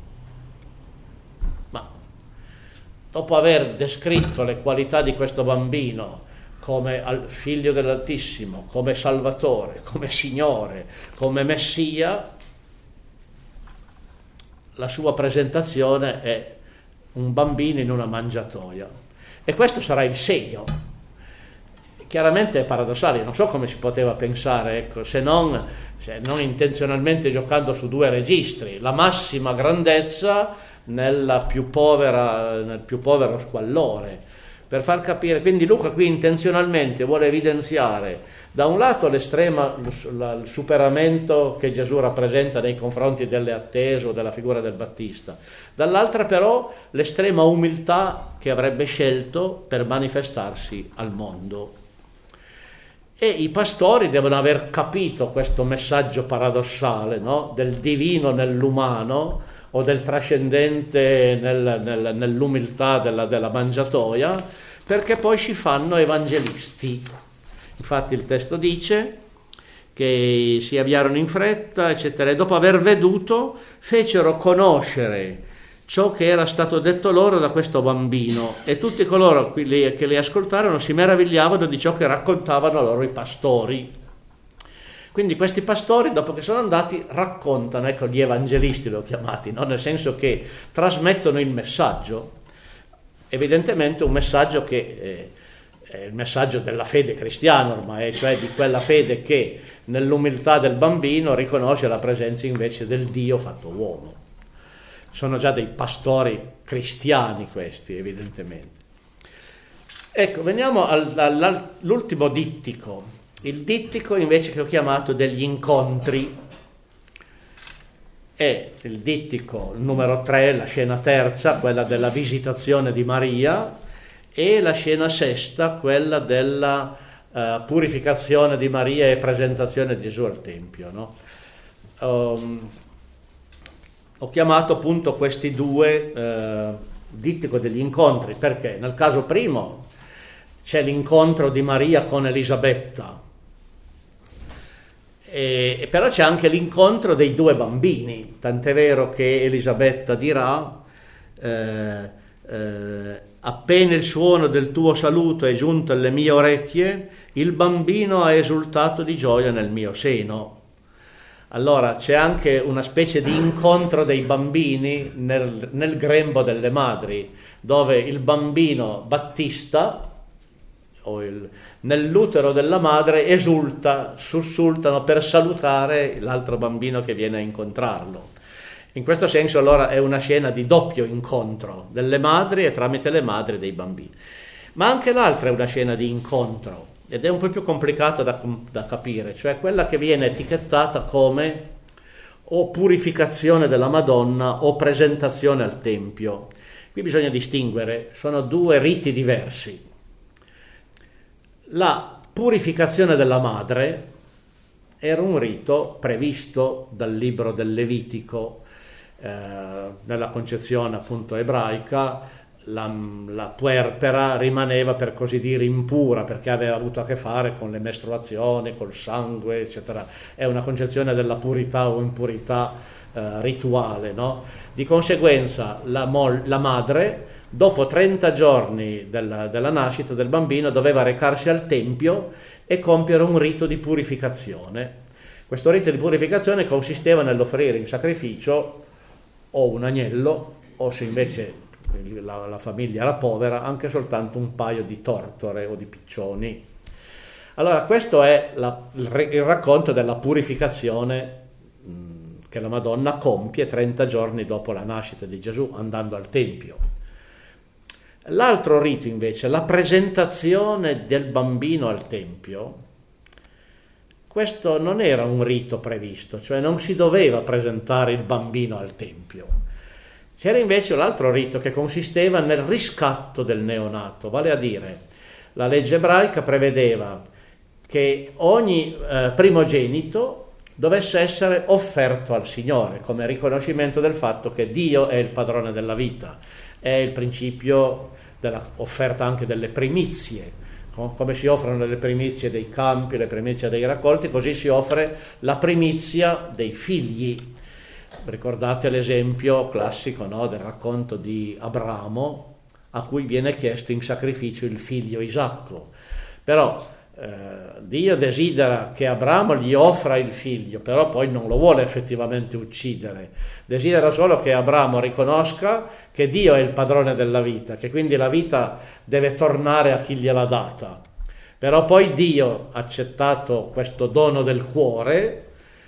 Ma dopo aver descritto le qualità di questo bambino come figlio dell'Altissimo, come Salvatore, come Signore, come Messia, la sua presentazione è un bambino in una mangiatoia. E questo sarà il segno. Chiaramente è paradossale, non so come si poteva pensare, ecco, se non intenzionalmente giocando su due registri, la massima grandezza nel più povero squallore, per far capire. Quindi Luca qui intenzionalmente vuole evidenziare da un lato il superamento che Gesù rappresenta nei confronti delle attese o della figura del Battista, dall'altra però l'estrema umiltà che avrebbe scelto per manifestarsi al mondo. E i pastori devono aver capito questo messaggio paradossale, no? Del divino nell'umano o del trascendente nell'umiltà della mangiatoia, perché poi si fanno evangelisti. Infatti il testo dice che si avviarono in fretta, eccetera, e dopo aver veduto fecero conoscere ciò che era stato detto loro da questo bambino, e tutti coloro che li ascoltarono si meravigliavano di ciò che raccontavano loro i pastori. Quindi questi pastori, dopo che sono andati, raccontano, ecco, gli evangelisti li ho chiamati, no? Nel senso che trasmettono il messaggio, evidentemente un messaggio che è il messaggio della fede cristiana ormai, cioè di quella fede che nell'umiltà del bambino riconosce la presenza invece del Dio fatto uomo. Sono già dei pastori cristiani questi, evidentemente. Ecco, veniamo all'ultimo dittico, il dittico invece che ho chiamato degli incontri. È il dittico numero 3, la scena terza, quella della visitazione di Maria, e la scena sesta, quella della purificazione di Maria e presentazione di Gesù al Tempio, no? Ho chiamato appunto questi due dittico degli incontri, perché nel caso primo c'è l'incontro di Maria con Elisabetta, e però c'è anche l'incontro dei due bambini, tant'è vero che Elisabetta dirà appena il suono del tuo saluto è giunto alle mie orecchie, il bambino ha esultato di gioia nel mio seno. Allora c'è anche una specie di incontro dei bambini nel grembo delle madri, dove il bambino Battista nell'utero della madre esulta, sussultano per salutare l'altro bambino che viene a incontrarlo. In questo senso allora è una scena di doppio incontro delle madri e tramite le madri dei bambini. Ma anche l'altra è una scena di incontro, ed è un po' più complicata da capire, cioè quella che viene etichettata come o purificazione della Madonna o presentazione al Tempio. Qui bisogna distinguere, sono due riti diversi. La purificazione della madre era un rito previsto dal libro del Levitico, nella concezione appunto ebraica. La puerpera rimaneva, per così dire, impura perché aveva avuto a che fare con le mestruazioni, col sangue, eccetera. È una concezione della purità o impurità rituale, no? Di conseguenza la madre, dopo 30 giorni della nascita del bambino, doveva recarsi al Tempio e compiere un rito di purificazione. Questo rito di purificazione consisteva nell'offrire in sacrificio o un agnello, o se invece la famiglia era povera, anche soltanto un paio di tortore o di piccioni. Allora questo è il racconto della purificazione che la Madonna compie 30 giorni dopo la nascita di Gesù, andando al Tempio. L'altro rito invece, la presentazione del bambino al Tempio, questo non era un rito previsto, cioè non si doveva presentare il bambino al Tempio. C'era invece l'altro rito che consisteva nel riscatto del neonato, vale a dire, la legge ebraica prevedeva che ogni primogenito dovesse essere offerto al Signore come riconoscimento del fatto che Dio è il padrone della vita. È il principio dell'offerta anche delle primizie. Come si offrono le primizie dei campi, le primizie dei raccolti, così si offre la primizia dei figli. Ricordate l'esempio classico, no, del racconto di Abramo, a cui viene chiesto in sacrificio il figlio Isacco. Però Dio desidera che Abramo gli offra il figlio, però poi non lo vuole effettivamente uccidere. Desidera solo che Abramo riconosca che Dio è il padrone della vita, che quindi la vita deve tornare a chi gliel'ha data. Però poi Dio, accettato questo dono del cuore,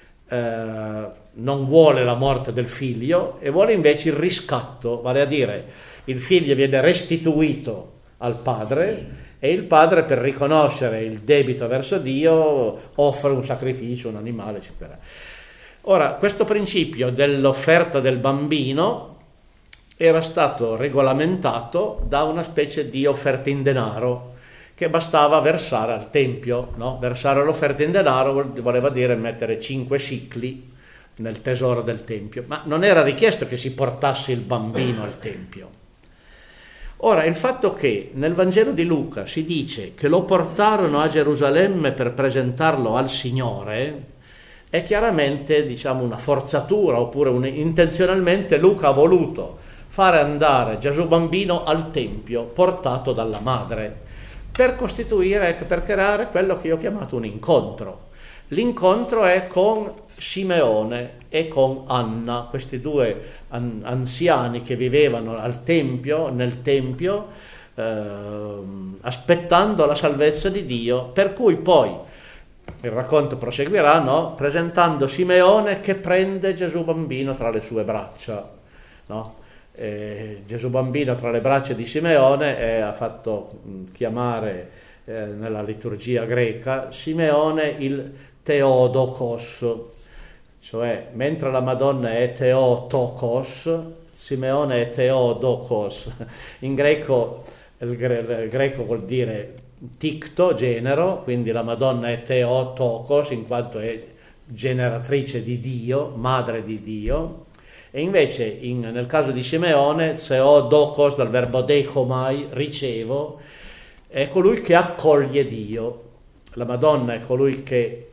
non vuole la morte del figlio e vuole invece il riscatto, vale a dire il figlio viene restituito al padre e il padre, per riconoscere il debito verso Dio, offre un sacrificio, un animale, eccetera. Ora, questo principio dell'offerta del bambino era stato regolamentato da una specie di offerta in denaro che bastava versare al Tempio, no? Versare l'offerta in denaro voleva dire mettere 5 sicli nel tesoro del Tempio, ma non era richiesto che si portasse il bambino al Tempio. Ora, il fatto che nel Vangelo di Luca si dice che lo portarono a Gerusalemme per presentarlo al Signore, è chiaramente, diciamo, una forzatura, oppure intenzionalmente Luca ha voluto fare andare Gesù bambino al Tempio portato dalla madre, per costituire, per creare quello che io ho chiamato un incontro. L'incontro è con Simeone e con Anna, questi due anziani che vivevano al Tempio, nel Tempio, aspettando la salvezza di Dio, per cui poi il racconto proseguirà, no? Presentando Simeone che prende Gesù bambino tra le sue braccia, no? Gesù bambino tra le braccia di Simeone ha fatto chiamare nella liturgia greca Simeone il Theotokos, cioè mentre la Madonna è Theotokos, Simeone è Theodokos. In greco il greco vuol dire ticto, genero, quindi la Madonna è Theotokos in quanto è generatrice di Dio, madre di Dio, e invece nel caso di Simeone Theodokos, dal verbo deikomai, ricevo, è colui che accoglie Dio. La Madonna è colui che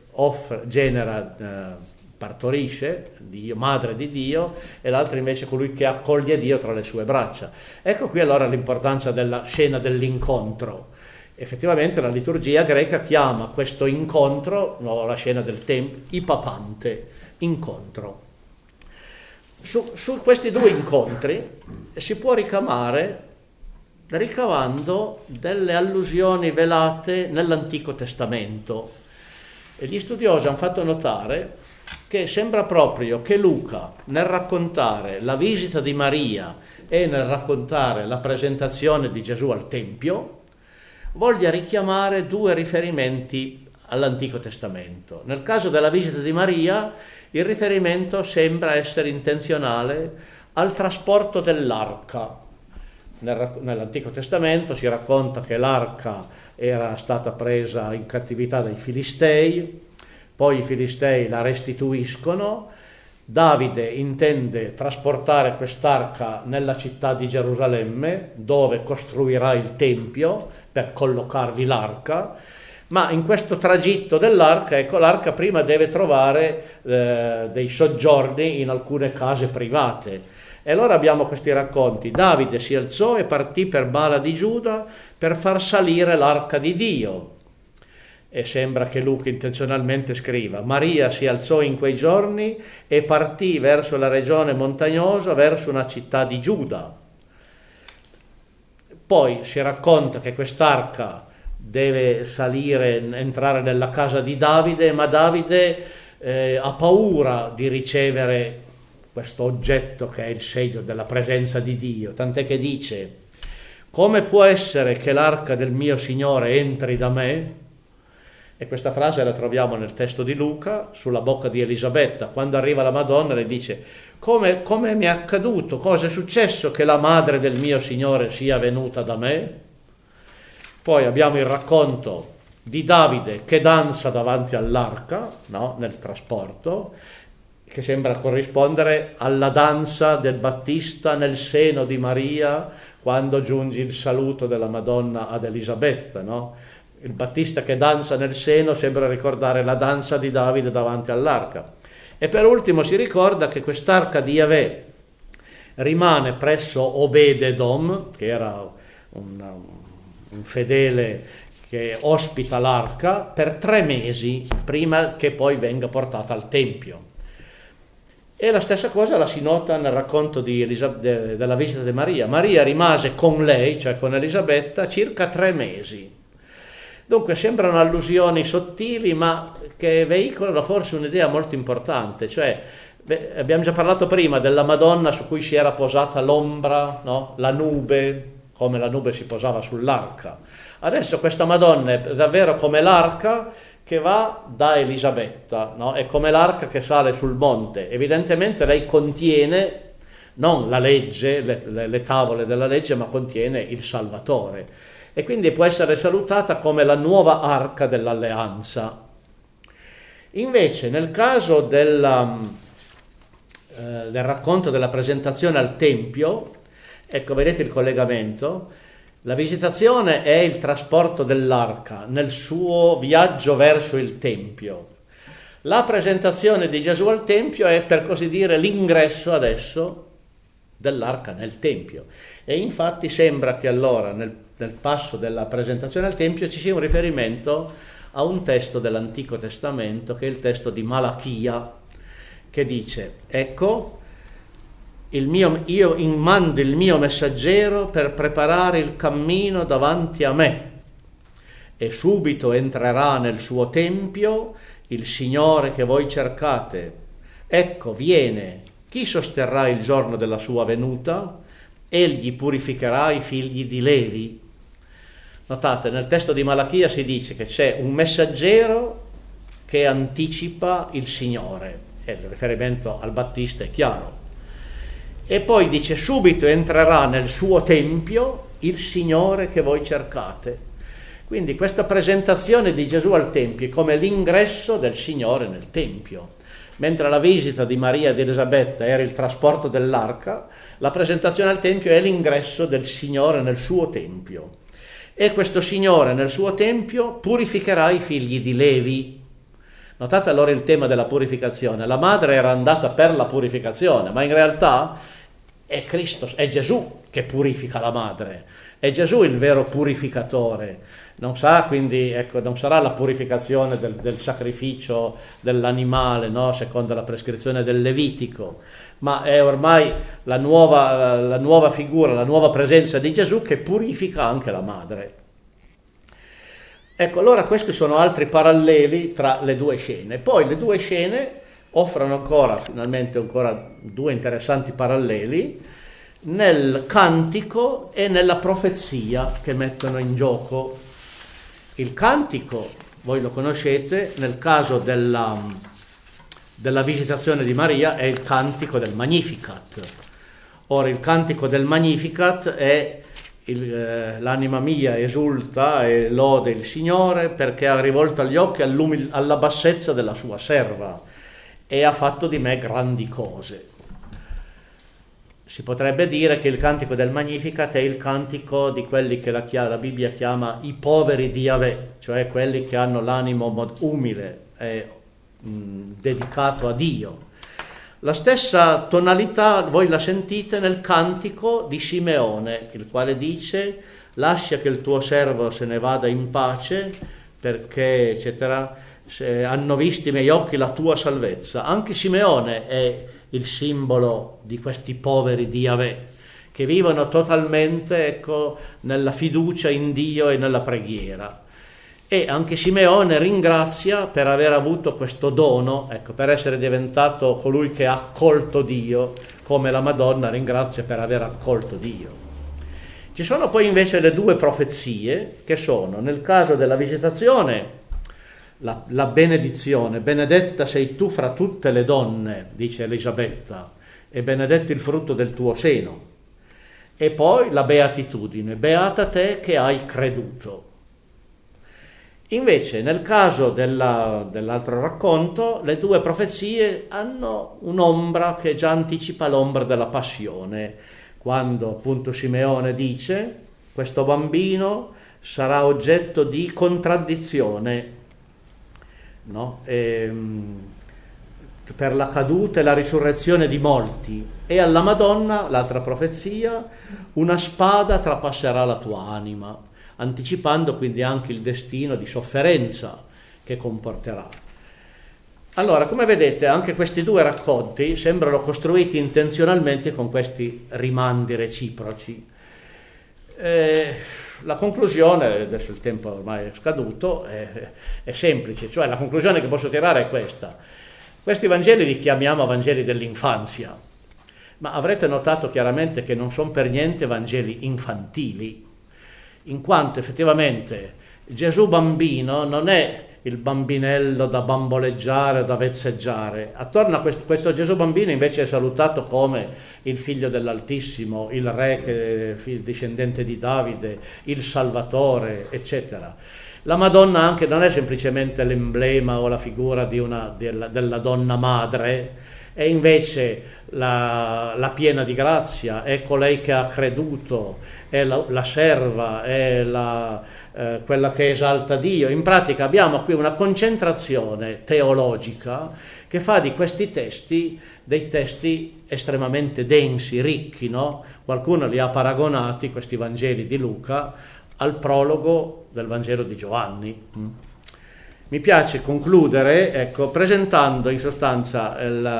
partorisce Dio, madre di Dio, e l'altro invece colui che accoglie Dio tra le sue braccia. Ecco qui allora l'importanza della scena dell'incontro. Effettivamente la liturgia greca chiama questo incontro, no, la scena del tempio, ipapante, incontro. Su questi due incontri si può ricavando delle allusioni velate nell'Antico Testamento. E gli studiosi hanno fatto notare che sembra proprio che Luca, nel raccontare la visita di Maria e nel raccontare la presentazione di Gesù al Tempio, voglia richiamare due riferimenti all'Antico Testamento. Nel caso della visita di Maria, il riferimento sembra essere intenzionale al trasporto dell'arca. Nell'Antico Testamento si racconta che l'arca era stata presa in cattività dai Filistei, poi i Filistei la restituiscono, Davide intende trasportare quest'arca nella città di Gerusalemme, dove costruirà il Tempio per collocarvi l'arca, ma in questo tragitto dell'arca, ecco, l'arca prima deve trovare dei soggiorni in alcune case private. E allora abbiamo questi racconti: Davide si alzò e partì per Bala di Giuda per far salire l'arca di Dio. e sembra che Luca intenzionalmente scriva: Maria si alzò in quei giorni e partì verso la regione montagnosa, verso una città di Giuda. Poi si racconta che quest'arca deve entrare nella casa di Davide, ma Davide ha paura di ricevere questo oggetto che è il segno della presenza di Dio, tant'è che dice: come può essere che l'arca del mio Signore entri da me? E questa frase la troviamo nel testo di Luca, sulla bocca di Elisabetta. Quando arriva la Madonna le dice: come mi è accaduto, cosa è successo che la madre del mio Signore sia venuta da me? Poi abbiamo il racconto di Davide che danza davanti all'arca, no? Nel trasporto, che sembra corrispondere alla danza del Battista nel seno di Maria quando giunge il saluto della Madonna ad Elisabetta, no? Il Battista che danza nel seno sembra ricordare la danza di Davide davanti all'arca. E per ultimo si ricorda che quest'arca di Yahweh rimane presso Obed-Edom, che era un fedele che ospita l'arca, per 3 mesi prima che poi venga portata al Tempio. E la stessa cosa la si nota nel racconto della visita di Maria. Maria rimase con lei, cioè con Elisabetta, circa 3 mesi. Dunque sembrano allusioni sottili, ma che veicolano forse un'idea molto importante. Cioè, abbiamo già parlato prima della Madonna su cui si era posata l'ombra, no? La nube, come la nube si posava sull'arca. Adesso questa Madonna è davvero come l'arca che va da Elisabetta, no? È come l'arca che sale sul monte. Evidentemente lei contiene non la legge, le tavole della legge, ma contiene il Salvatore. E quindi può essere salutata come la nuova arca dell'alleanza. Invece nel caso del racconto della presentazione al Tempio, ecco, vedete il collegamento, la visitazione è il trasporto dell'arca nel suo viaggio verso il Tempio. La presentazione di Gesù al Tempio è, per così dire, l'ingresso adesso dell'arca nel Tempio. E infatti sembra che allora nel passo della presentazione al Tempio ci sia un riferimento a un testo dell'Antico Testamento, che è il testo di Malachia, che dice: ecco, io mando il mio messaggero per preparare il cammino davanti a me, e subito entrerà nel suo tempio il Signore che voi cercate. Ecco, viene, chi sosterrà il giorno della sua venuta? Egli purificherà i figli di Levi. Notate, nel testo di Malachia si dice che c'è un messaggero che anticipa il Signore, e il riferimento al Battista è chiaro. E poi dice: subito entrerà nel suo tempio il Signore che voi cercate. Quindi questa presentazione di Gesù al Tempio è come l'ingresso del Signore nel Tempio. Mentre la visita di Maria e di Elisabetta era il trasporto dell'arca, la presentazione al Tempio è l'ingresso del Signore nel suo Tempio. E questo Signore nel suo Tempio purificherà i figli di Levi. Notate allora il tema della purificazione. La madre era andata per la purificazione, ma in realtà è Cristo, è Gesù che purifica la madre. È Gesù il vero purificatore. Non sarà quindi, ecco, non sarà la purificazione del sacrificio dell'animale, no? Secondo la prescrizione del Levitico, ma è ormai la nuova figura, la nuova presenza di Gesù che purifica anche la madre. Ecco, allora questi sono altri paralleli tra le due scene. Poi le due scene offrono finalmente ancora 2 interessanti paralleli nel cantico e nella profezia che mettono in gioco. Il cantico, voi lo conoscete, nel caso della visitazione di Maria è il cantico del Magnificat. Ora il cantico del Magnificat è l'anima mia esulta e lode il Signore perché ha rivolto gli occhi alla bassezza della sua serva e ha fatto di me grandi cose. Si potrebbe dire che il cantico del Magnificat è il cantico di quelli che la Bibbia chiama i poveri di Yahweh, cioè quelli che hanno l'animo umile e dedicato a Dio. La stessa tonalità voi la sentite nel cantico di Simeone, il quale dice: lascia che il tuo servo se ne vada in pace perché eccetera, hanno visto i miei occhi la tua salvezza. Anche Simeone è il simbolo di questi poveri di Yahweh, che vivono totalmente, ecco, nella fiducia in Dio e nella preghiera. E anche Simeone ringrazia per aver avuto questo dono, ecco, per essere diventato colui che ha accolto Dio, come la Madonna ringrazia per aver accolto Dio. Ci sono poi invece le due profezie, che sono, nel caso della visitazione, la benedizione: benedetta sei tu fra tutte le donne, dice Elisabetta, e benedetto il frutto del tuo seno. E poi la beatitudine: beata te che hai creduto. Invece nel caso dell'altro racconto, le due profezie hanno un'ombra che già anticipa l'ombra della passione, quando appunto Simeone dice: questo bambino sarà oggetto di contraddizione, no? Per la caduta e la risurrezione di molti. E alla Madonna, l'altra profezia: una spada trapasserà la tua anima, anticipando quindi anche il destino di sofferenza che comporterà. Allora, come vedete, anche questi due racconti sembrano costruiti intenzionalmente con questi rimandi reciproci. La conclusione, adesso il tempo ormai è scaduto, è semplice, cioè la conclusione che posso tirare è questa: questi Vangeli li chiamiamo Vangeli dell'infanzia, ma avrete notato chiaramente che non sono per niente Vangeli infantili, in quanto effettivamente Gesù bambino non è il bambinello da bamboleggiare, da vezzeggiare. Attorno a questo Gesù bambino invece è salutato come il figlio dell'Altissimo, il re discendente di Davide, il Salvatore, eccetera. La Madonna anche non è semplicemente l'emblema o la figura della donna madre, è invece la piena di grazia, è colei che ha creduto, è la serva, è quella che esalta Dio. In pratica abbiamo qui una concentrazione teologica che fa di questi testi dei testi estremamente densi, ricchi, no? Qualcuno li ha paragonati, questi Vangeli di Luca, al prologo del Vangelo di Giovanni. Mi piace concludere, ecco, presentando in sostanza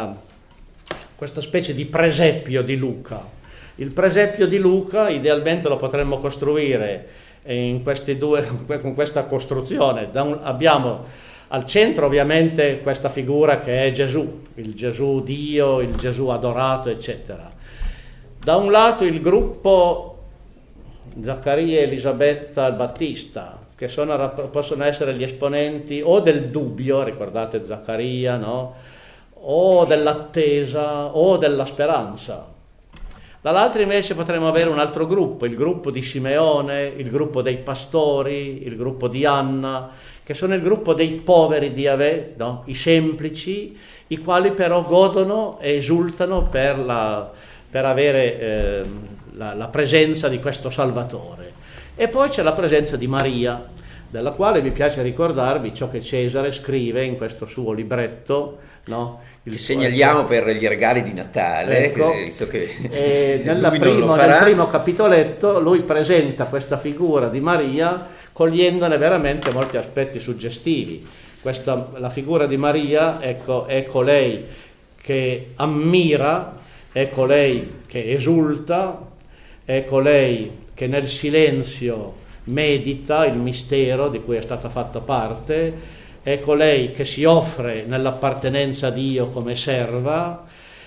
questa specie di presepio di Luca. Il presepio di Luca idealmente lo potremmo costruire in questi due, con questa costruzione. Abbiamo al centro ovviamente questa figura che è Gesù, il Gesù Dio, il Gesù adorato, eccetera. Da un lato il gruppo Zaccaria, Elisabetta e Battista, che possono essere gli esponenti o del dubbio, ricordate Zaccaria, no? O dell'attesa o della speranza. Dall'altro invece potremmo avere un altro gruppo, il gruppo di Simeone, il gruppo dei pastori, il gruppo di Anna, che sono il gruppo dei poveri di Yahweh, no? I semplici, i quali però godono e esultano per avere la presenza di questo Salvatore. E poi c'è la presenza di Maria, della quale mi piace ricordarvi ciò che Cesare scrive in questo suo libretto, no? Che segnaliamo per gli regali di Natale, ecco, visto che nel primo capitoletto lui presenta questa figura di Maria cogliendone veramente molti aspetti suggestivi. La figura di Maria, ecco, è colei che ammira, è colei che esulta, è colei che nel silenzio medita il mistero di cui è stata fatta parte, è colei che si offre nell'appartenenza a Dio come serva,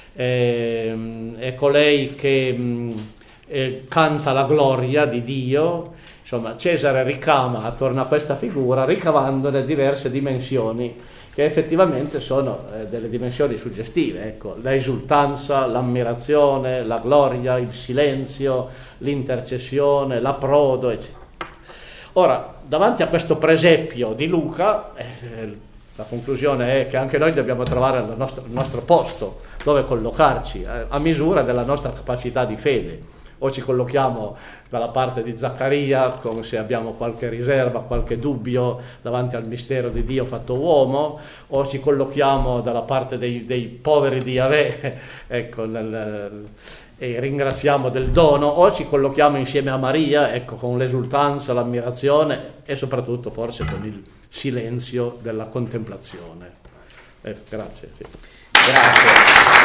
è colei che canta la gloria di Dio. Insomma, Cesare ricama attorno a questa figura, ricavandone diverse dimensioni che effettivamente sono delle dimensioni suggestive, ecco, l'esultanza, l'ammirazione, la gloria, il silenzio, l'intercessione, l'approdo, eccetera. Ora, davanti a questo presepio di Luca, la conclusione è che anche noi dobbiamo trovare il nostro posto dove collocarci, a misura della nostra capacità di fede. O ci collochiamo dalla parte di Zaccaria, come se abbiamo qualche riserva, qualche dubbio davanti al mistero di Dio fatto uomo, o ci collochiamo dalla parte dei poveri di Yahweh, ecco, e ringraziamo del dono, o ci collochiamo insieme a Maria, ecco, con l'esultanza, l'ammirazione e soprattutto forse con il silenzio della contemplazione. Grazie. Sì. Grazie.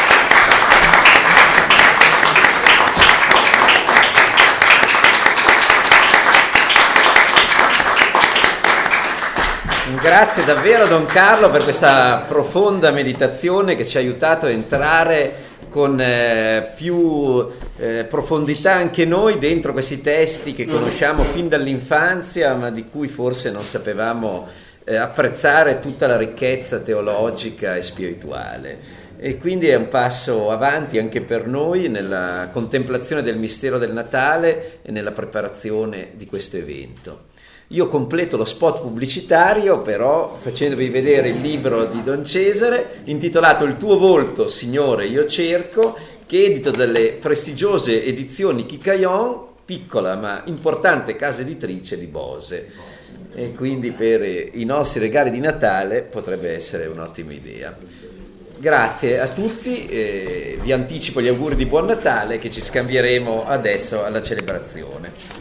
Grazie davvero Don Carlo per questa profonda meditazione che ci ha aiutato a entrare con più profondità anche noi dentro questi testi che conosciamo fin dall'infanzia, ma di cui forse non sapevamo apprezzare tutta la ricchezza teologica e spirituale. E quindi è un passo avanti anche per noi nella contemplazione del mistero del Natale e nella preparazione di questo evento. Io completo lo spot pubblicitario però facendovi vedere il libro di Don Cesare intitolato Il tuo volto, Signore, io cerco, che è edito dalle prestigiose edizioni Kikayon, piccola ma importante casa editrice di Bose, e quindi per i nostri regali di Natale potrebbe essere un'ottima idea. Grazie a tutti, vi anticipo gli auguri di buon Natale che ci scambieremo adesso alla celebrazione.